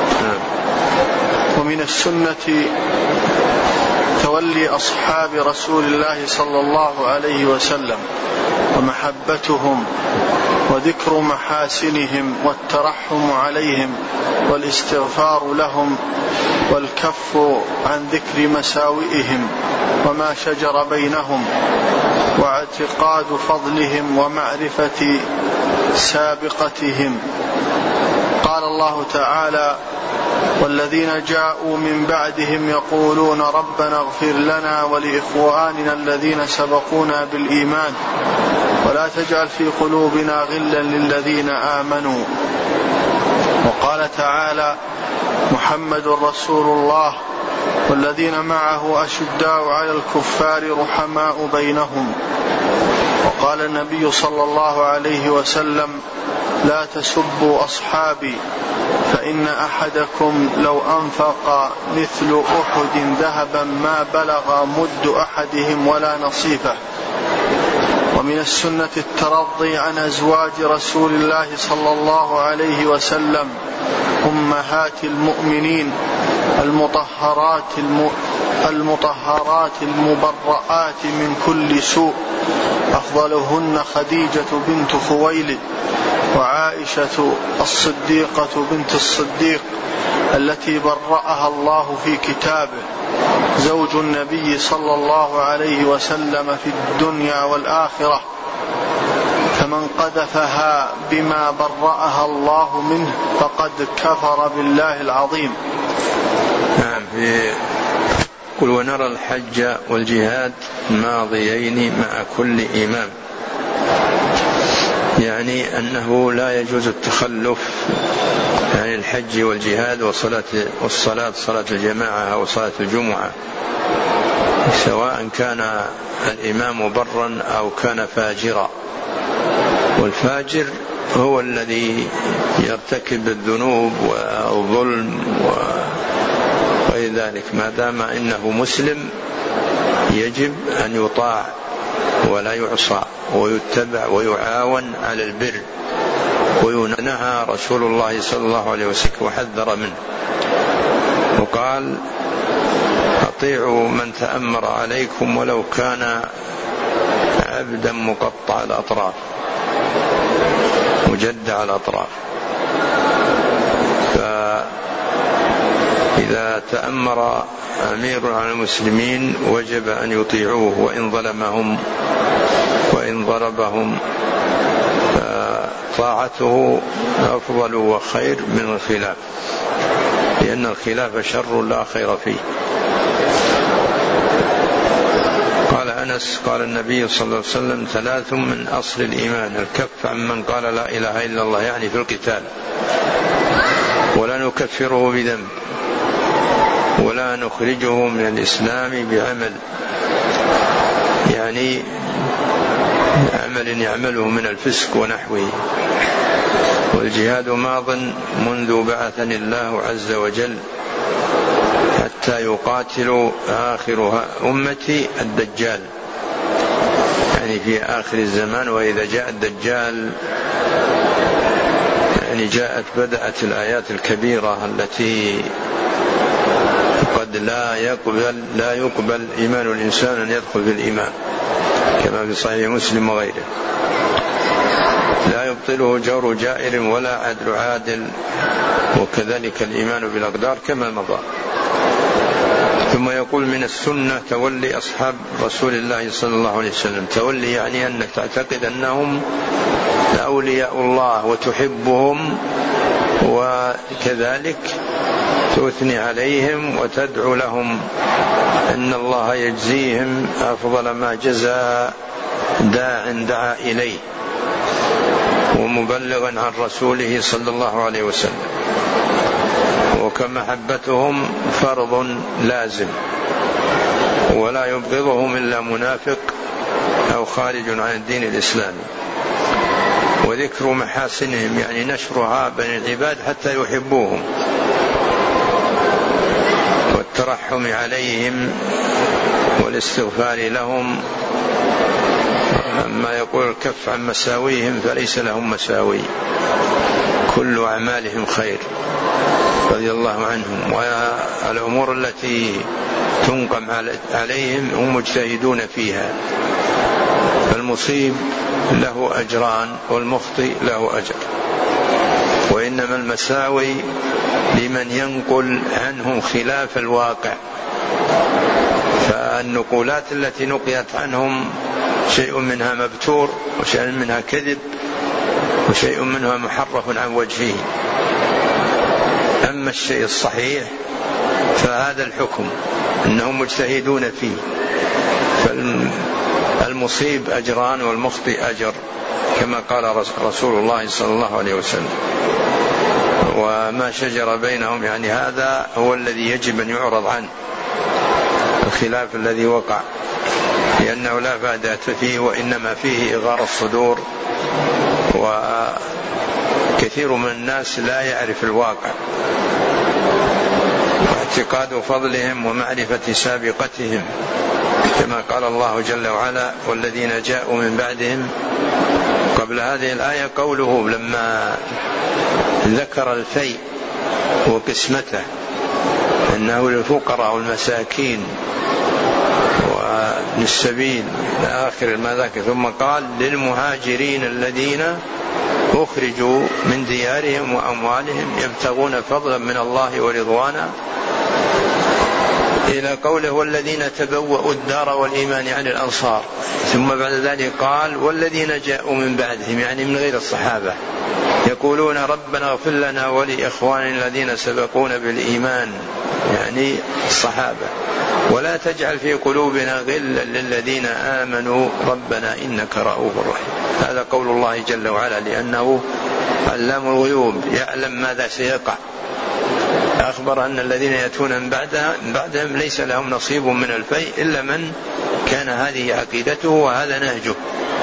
Speaker 1: ومن السنة تولي أصحاب رسول الله صلى الله عليه وسلم ومحبتهم وذكر محاسنهم والترحم عليهم والاستغفار لهم والكف عن ذكر مساوئهم وما شجر بينهم واعتقاد فضلهم ومعرفة سابقتهم. قال الله تعالى: والذين جاءوا من بعدهم يقولون ربنا اغفر لنا ولإخواننا الذين سبقونا بالإيمان ولا تجعل في قلوبنا غلا للذين آمنوا. وقال تعالى: محمد رسول الله والذين معه أشداء على الكفار رحماء بينهم. وقال النبي صلى الله عليه وسلم: لا تسبوا أصحابي فإن أحدكم لو أنفق مثل أحد ذهبا ما بلغ مد أحدهم ولا نصيفه. ومن السنة الترضي عن أزواج رسول الله صلى الله عليه وسلم أمهات المؤمنين المطهرات المطهرات المبرآت من كل سوء، أفضلهن خديجة بنت خويلد وعائشة الصديقة بنت الصديق التي برأها الله في كتابه، زوج النبي صلى الله عليه وسلم في الدنيا والآخرة، فمن قذفها بما برأها الله منه فقد كفر بالله العظيم.
Speaker 2: نعم. قل ونرى الحج والجهاد ماضيين مع كل إمام، يعني أنه لا يجوز التخلف عن الحج والجهاد وصلاة والصلاة صلاة الجماعة أو صلاة الجمعة، سواء كان الإمام برا أو كان فاجرا. والفاجر هو الذي يرتكب الذنوب والظلم وغير ذلك، ما دام إنه مسلم يجب أن يطاع ولا يعصى ويتبع ويعاون على البر، وينهى رسول الله صلى الله عليه وسلم وحذر منه وقال: أطيعوا من تأمر عليكم ولو كان عبدا مقطع الأطراف مجدع الأطراف. فإذا تأمر أمير على المسلمين وجب أن يطيعوه وإن ظلمهم وإن ضربهم، طاعته أفضل وخير من الخلاف، لأن الخلاف شر لا خير فيه. قال أنس: قال النبي صلى الله عليه وسلم: ثلاث من أصل الإيمان: الكف عن من قال لا إله إلا الله، يعني في القتال، ولا نكفره بذنب، ولا نخرجه من الإسلام بعمل، يعني عمل يعمله من الفسق ونحوه. والجهاد ماض منذ بعثني الله عز وجل حتى يقاتل آخر أمتي الدجال، يعني في آخر الزمان. وإذا جاء الدجال يعني جاءت بدأت الآيات الكبيرة التي قد لا يقبل لا يقبل إيمان الإنسان أن يدخل في الإيمان، كما في صحيح مسلم وغيره: لا يبطله جور جائر ولا عدل عادل، وكذلك الإيمان بالأقدار كما مضى. ثم يقول: من السنة تولي أصحاب رسول الله صلى الله عليه وسلم. تولي يعني أنك تعتقد أنهم أولياء الله وتحبهم، وكذلك تثني عليهم وتدعو لهم أن الله يجزيهم أفضل ما جزى داع دعا إليه ومبلغا عن رسوله صلى الله عليه وسلم. وكمحبتهم فرض لازم، ولا يبغضهم إلا منافق أو خارج عن الدين الإسلامي. وذكر محاسنهم يعني نشرها بين العباد حتى يحبوهم، والترحم عليهم والاستغفار لهم. أما يقول الكف عن مساويهم فليس لهم مساوي، كل أعمالهم خير رضي الله عنهم، والأمور التي تنقم عليهم هم مجتهدون فيها، فالمصيب له أجران والمخطئ له أجر، وإنما المساوي لمن ينقل عنهم خلاف الواقع. فالنقولات التي نقلت عنهم شيء منها مبتور وشيء منها كذب وشيء منها محرف عن وجهه. أما الشيء الصحيح فهذا الحكم أنهم مجتهدون فيه، فالمصيب أجران والمخطئ أجر كما قال رسول الله صلى الله عليه وسلم. وما شجر بينهم يعني هذا هو الذي يجب أن يعرض عنه، الخلاف الذي وقع، لأنه لا فائدة فيه وإنما فيه إغار الصدور، وكثير من الناس لا يعرف الواقع، واعتقاد فضلهم ومعرفة سابقتهم، كما قال الله جل وعلا: والذين جاءوا من بعدهم. قبل هذه الآية قوله لما ذكر الفيء وقسمته أنه للفقراء والمساكين وابن السبيل إلى آخر ما ذكر، ثم قال: للمهاجرين الذين أخرجوا من ديارهم وأموالهم يبتغون فضلا من الله ورضوانا، إلى قوله: والذين تبوأوا الدار والإيمان عن الأنصار. ثم بعد ذلك قال: والذين جاءوا من بعدهم، يعني من غير الصحابة، يقولون ربنا اغفر لنا ولإخواننا الذين سبقونا بالإيمان، يعني الصحابة، ولا تجعل في قلوبنا غلا للذين آمنوا ربنا إنك رؤوف رحيم. هذا قول الله جل وعلا، لأنه علام الغيوب يعلم ماذا سيقع. أخبر أن الذين يأتون من بعدهم ليس لهم نصيب من الفيء إلا من كان هذه عقيدته وهذا نهجه.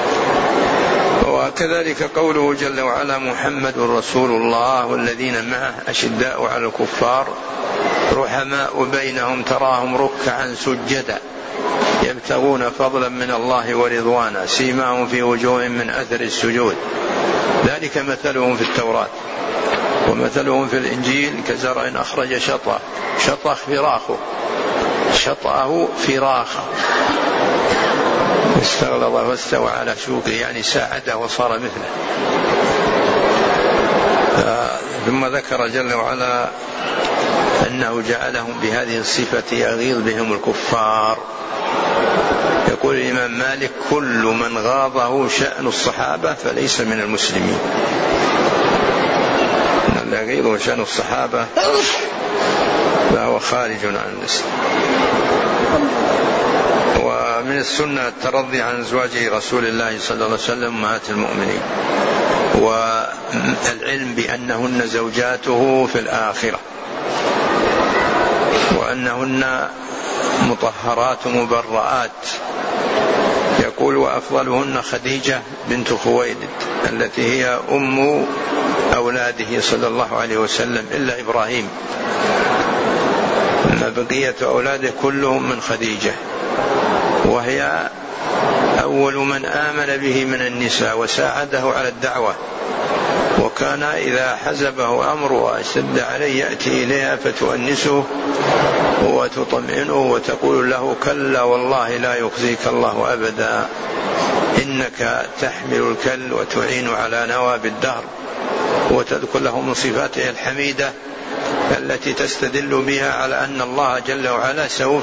Speaker 2: وكذلك قوله جل وعلا: محمد رسول الله والذين معه أشداء على الكفار رحماء بينهم تراهم ركعا سجدا يبتغون فضلا من الله ورضوانا سيماهم في وجوههم من أثر السجود ذلك مثلهم في التوراة ومثلهم في الإنجيل كزرع أخرج شطأه شطأه فراخه شطأه فراخه استغلظ واستوى على سوقه، يعني ساعده وصار مثله. ثم ذكر جل وعلا أنه جعلهم بهذه الصفة يغيظ بهم الكفار. يقول الإمام مالك: كل من غاضه شأن الصحابة فليس من المسلمين. من لا يغيظه شأن الصحابة فهو خارج عن الإسلام. ومن السنة الترضي عن أزواج رسول الله صلى الله عليه وسلم أمهات المؤمنين، والعلم بأنهن زوجاته في الآخرة، وأنهن مطهرات مبرآت. يقول: وأفضلهن خديجة بنت خويلد التي هي أم أولاده صلى الله عليه وسلم إلا إبراهيم، ما بقية أولاده كلهم من خديجة، وهي أول من آمن به من النساء وساعده على الدعوة، وكان إذا حزبه أمر واشتد عليه يأتي إليها فتؤنسه وتطمئنه وتقول له: كلا والله لا يخزيك الله أبدا، إنك تحمل الكل وتعين على نواب الدهر، وتذكر له من صفاته الحميدة التي تستدل بها على أن الله جل وعلا سوف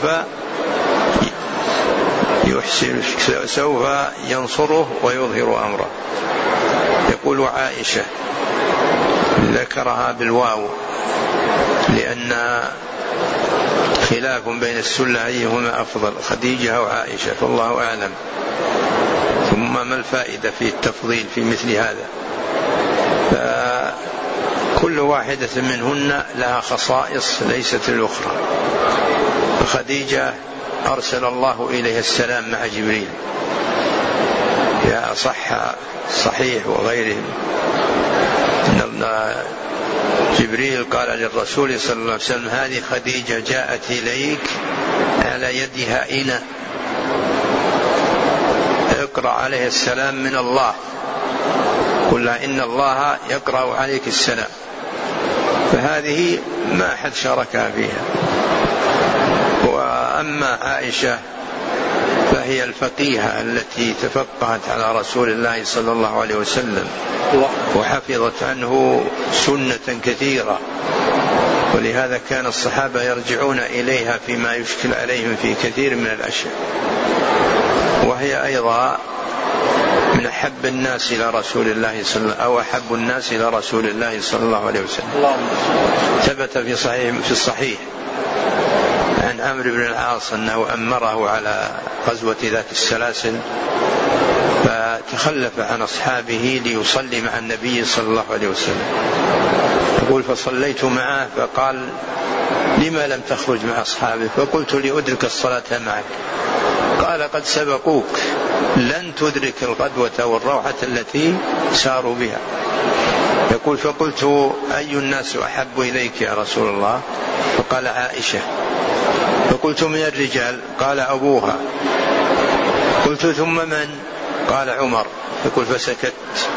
Speaker 2: يحسن سوف ينصره ويظهر أمره. يقول: عائشة ذكرها بالواو لأن خلاف بين السلة أيهما أفضل، خديجة أو عائشة، فالله أعلم. ثم ما الفائدة في التفضيل في مثل هذا؟ فكل واحدة منهن لها خصائص ليست الأخرى. خديجة أرسل الله إليها السلام مع جبريل، يا صح صحيح وغيرهم أن جبريل قال للرسول صلى الله عليه وسلم: هذه خديجة جاءت إليك على يدها إناء، اقرأ عليه السلام من الله، قل لها إن الله يقرأ عليك السلام. فهذه ما أحد شاركها فيها. وأما عائشة فهي الفقيهة التي تفقهت على رسول الله صلى الله عليه وسلم وحفظت عنه سنة كثيرة، ولهذا كان الصحابة يرجعون إليها فيما يشكل عليهم في كثير من الأشياء. وهي أيضا من أحب الناس إلى رسول الله صلى الله أو أحب الناس إلى رسول الله صلى الله عليه وسلم. ثبت في صحيح في الصحيح عن عمرو بن العاص أنه أمره على غزوة ذات السلاسل، فتخلف عن أصحابه ليصلي مع النبي صلى الله عليه وسلم. يقول فصليت معه فقال لما لم تخرج مع أصحابك؟ فقلت لأدرك الصلاة معك. قال قد سبقوك، لن تدرك الغدوة والروحة التي ساروا بها. يقول فقلت أي الناس أحب إليك يا رسول الله؟ فقال عائشة. فقلت من الرجال؟ قال أبوها. قلت ثم من؟ قال عمر. يقول فسكت.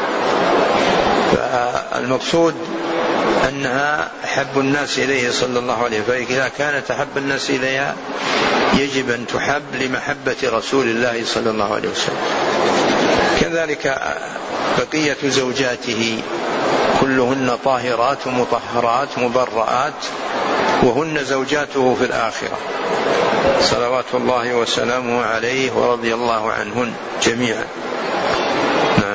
Speaker 2: فالمقصود أنها أحب الناس إليه صلى الله عليه وسلم، فإذا كانت أحب الناس إليها يجب أن تحب لمحبة رسول الله صلى الله عليه وسلم. كذلك بقية زوجاته كلهن طاهرات مطهرات مبرآت، وهن زوجاته في الآخرة صلوات الله وسلامه عليه ورضي الله عنهن جميعا. نعم.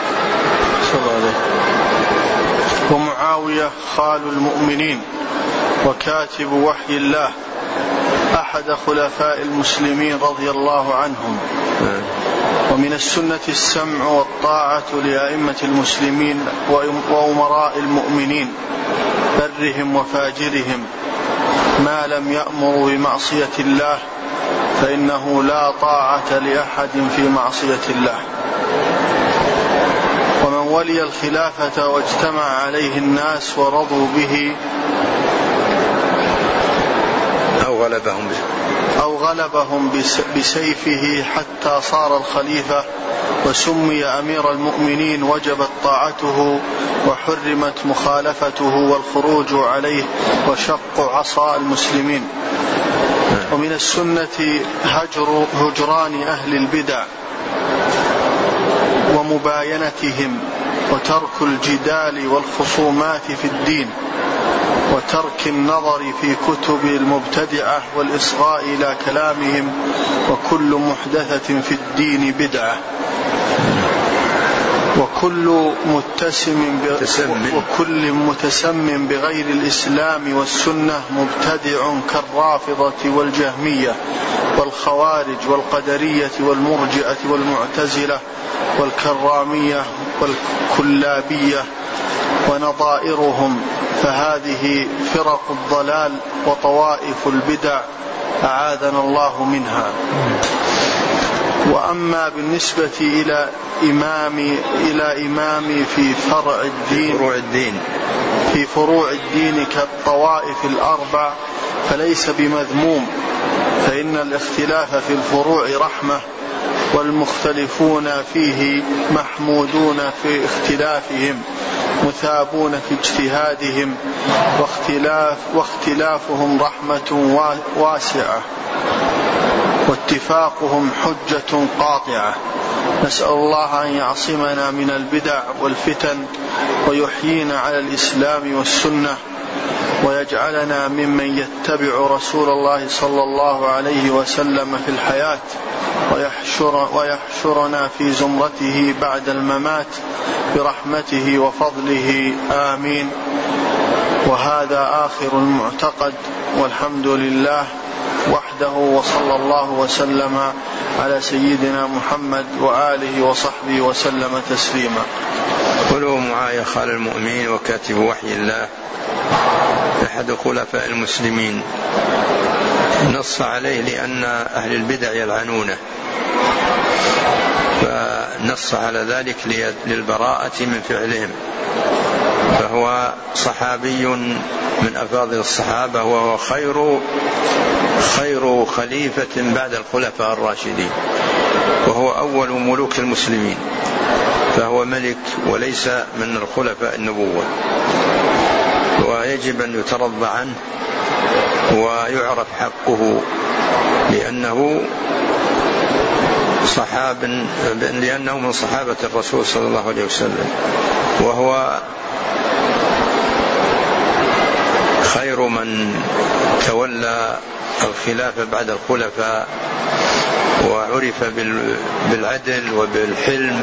Speaker 1: ومعاوية خال المؤمنين وكاتب وحي الله، أحد خلفاء المسلمين رضي الله عنهم. ومن السنة السمع والطاعة لأئمة المسلمين وأمراء المؤمنين برهم وفاجرهم ما لم يأمروا بمعصية الله، فإنه لا طاعة لأحد في معصية الله. ومن ولي الخلافة واجتمع عليه الناس ورضوا به
Speaker 2: أو غلبهم
Speaker 1: أو غلبهم بسيفه حتى صار الخليفة وسمي أمير المؤمنين، وجبت طاعته وحرمت مخالفته والخروج عليه وشق عصا المسلمين. ومن السنة هجر هجران أهل البدع ومباينتهم، وترك الجدال والخصومات في الدين، وترك النظر في كتب المبتدعة والإصغاء إلى كلامهم، وكل محدثة في الدين بدعة، وكل متسم وكل متسم بغير الإسلام والسنة مبتدع كالرافضة والجهمية والخوارج والقدرية والمرجئة والمعتزلة والكرامية والكلابية ونظائرهم، فهذه فرق الضلال وطوائف البدع أعاذنا الله منها. وأما بالنسبة إلى إمامي إلى إمامي في فرع الدين
Speaker 2: فروع الدين
Speaker 1: في فروع الدين كالطوائف الأربع فليس بمذموم، فإن الاختلاف في الفروع رحمة، والمختلفون فيه محمودون في اختلافهم مثابون في اجتهادهم، واختلاف واختلافهم رحمة واسعة، واتفاقهم حجة قاطعة. نسأل الله أن يعصمنا من البدع والفتن، ويحيينا على الإسلام والسنة، ويجعلنا ممن يتبع رسول الله صلى الله عليه وسلم في الحياة، ويحشر ويحشرنا في زمرته بعد الممات برحمته وفضله، آمين. وهذا آخر المعتقد، والحمد لله وحده، وصلى الله وسلم على سيدنا محمد وآله وصحبه وسلم تسليما.
Speaker 2: قلوا معاوية خال المؤمنين وكاتب وحي الله، أحد خلفاء المسلمين، نص عليه لأن أهل البدع يلعنونه، فنص على ذلك للبراءة من فعلهم. فهو صحابي من أفاضل الصحابة، وهو خير خير خليفة بعد الخلفاء الراشدين، وهو أول ملوك المسلمين، فهو ملك وليس من الخلفاء النبوة، ويجب أن يترضى عنه ويعرف حقه، لأنه صحاب لأنه من صحابة الرسول صلى الله عليه وسلم، وهو خير من تولى الخلافة بعد الخلفاء، وعرف بالعدل وبالحلم،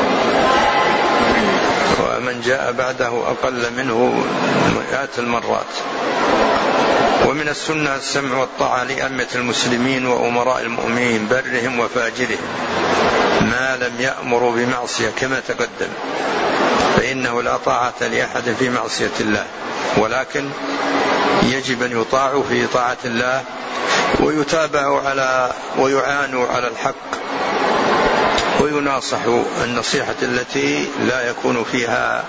Speaker 2: ومن جاء بعده أقل منه مئات المرات. ومن السنة السمع والطاعة لأئمة المسلمين وأمراء المؤمنين برهم وفاجرهم ما لم يأمروا بمعصية كما تقدم، فإنه لا طاعة لأحد في معصية الله، ولكن يجب أن يطاعوا في طاعة الله ويتابعوا على ويعانوا على الحق، ويناصحوا النصيحة التي لا يكون فيها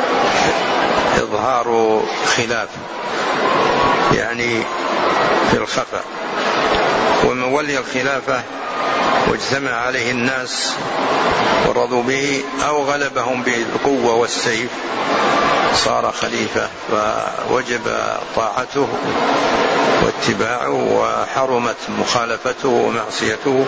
Speaker 2: إظهار خلاف، يعني في الخفاء. ومن ولي الخلافة واجتمع عليه الناس ورضوا به أو غلبهم بالقوة والسيف صار خليفة، فوجب طاعته واتباعه، وحرمت مخالفته ومعصيته،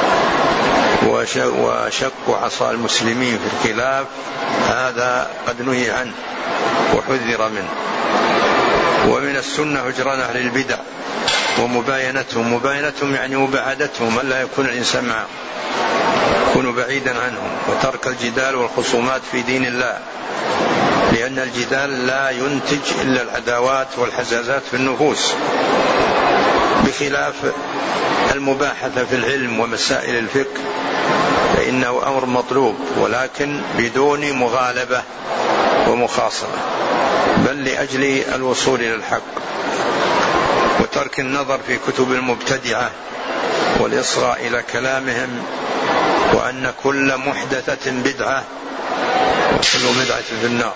Speaker 2: وشق عصا المسلمين في الخلاف هذا قد نهي عنه وحذر منه. ومن السنة هجران أهل البدع ومباينتهم، مباينتهم يعني مباعدتهم، ألا يكون الإنسان معهم، يكون بعيدا عنهم، وترك الجدال والخصومات في دين الله، لأن الجدال لا ينتج إلا العداوات والحزازات في النفوس، بخلاف المباحثة في العلم ومسائل الفقه فإنه أمر مطلوب، ولكن بدون مغالبة ومخاصمة، بل لأجل الوصول إلى الحق. وترك النظر في كتب المبتدعة والإصغاء إلى كلامهم، وأن كل محدثة بدعة وكل بدعة في النار،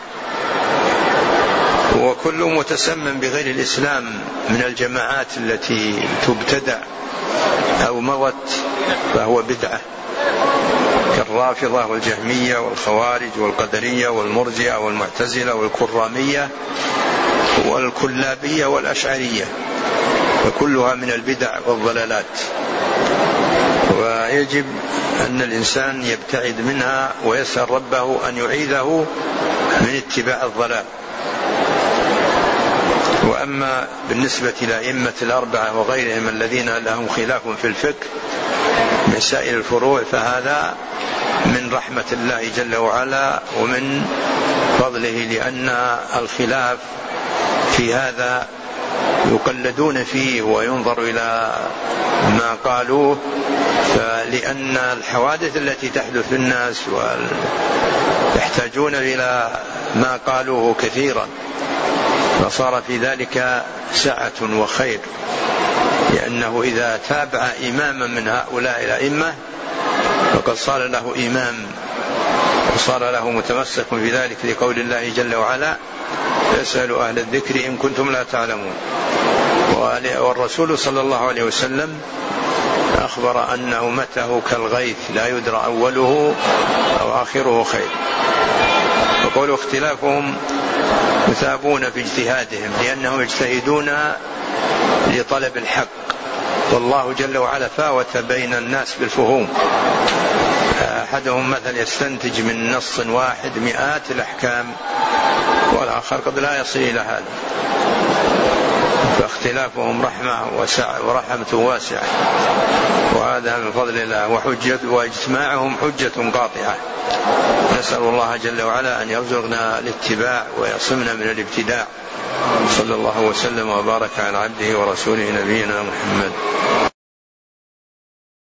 Speaker 2: وكل متسمم بغير الإسلام من الجماعات التي تبتدع أو مضت فهو بدعة، كالرافضة والجهمية والخوارج والقدرية والمرجئة والمعتزلة والكرامية والكلابية والأشعرية، وكلها من البدع والضلالات، ويجب أن الإنسان يبتعد منها ويسأل ربه أن يعيذه من اتباع الضلال. وأما بالنسبة لأئمة الأربعة وغيرهم الذين لهم خلاف في الفقه مسائل الفروع، فهذا من رحمة الله جل وعلا ومن فضله، لأن الخلاف في هذا يقلدون فيه وينظر إلى ما قالوه، لأن الحوادث التي تحدث للناس يحتاجون إلى ما قالوه كثيرا، فصار في ذلك سعة وخير، لأنه إذا تابع إماما من هؤلاء الأئمة فقد صار له إمام وصار له متمسك في ذلك، لقول الله جل وعلا: فاسألوا أهل الذكر إن كنتم لا تعلمون. والرسول صلى الله عليه وسلم أخبر أن أمته كالغيث لا يدرى أوله أو آخره خير. وقالوا اختلافهم مثابون في اجتهادهم، لأنهم يجتهدون لطلب الحق، والله جل وعلا فاوت بين الناس بالفهوم، أحدهم مثلا يستنتج من نص واحد مئات الأحكام، والآخر قد لا يصل إلى هذا، فاختلافهم رحمة وسعة ورحمة واسعة، وهذا من فضل الله، وحجة واجتماعهم حجة قاطعة. نسأل الله جل وعلا أن يرزقنا الاتباع ويصمنا من الابتداع. صلى الله وسلم وبارك على عبده ورسوله نبينا محمد.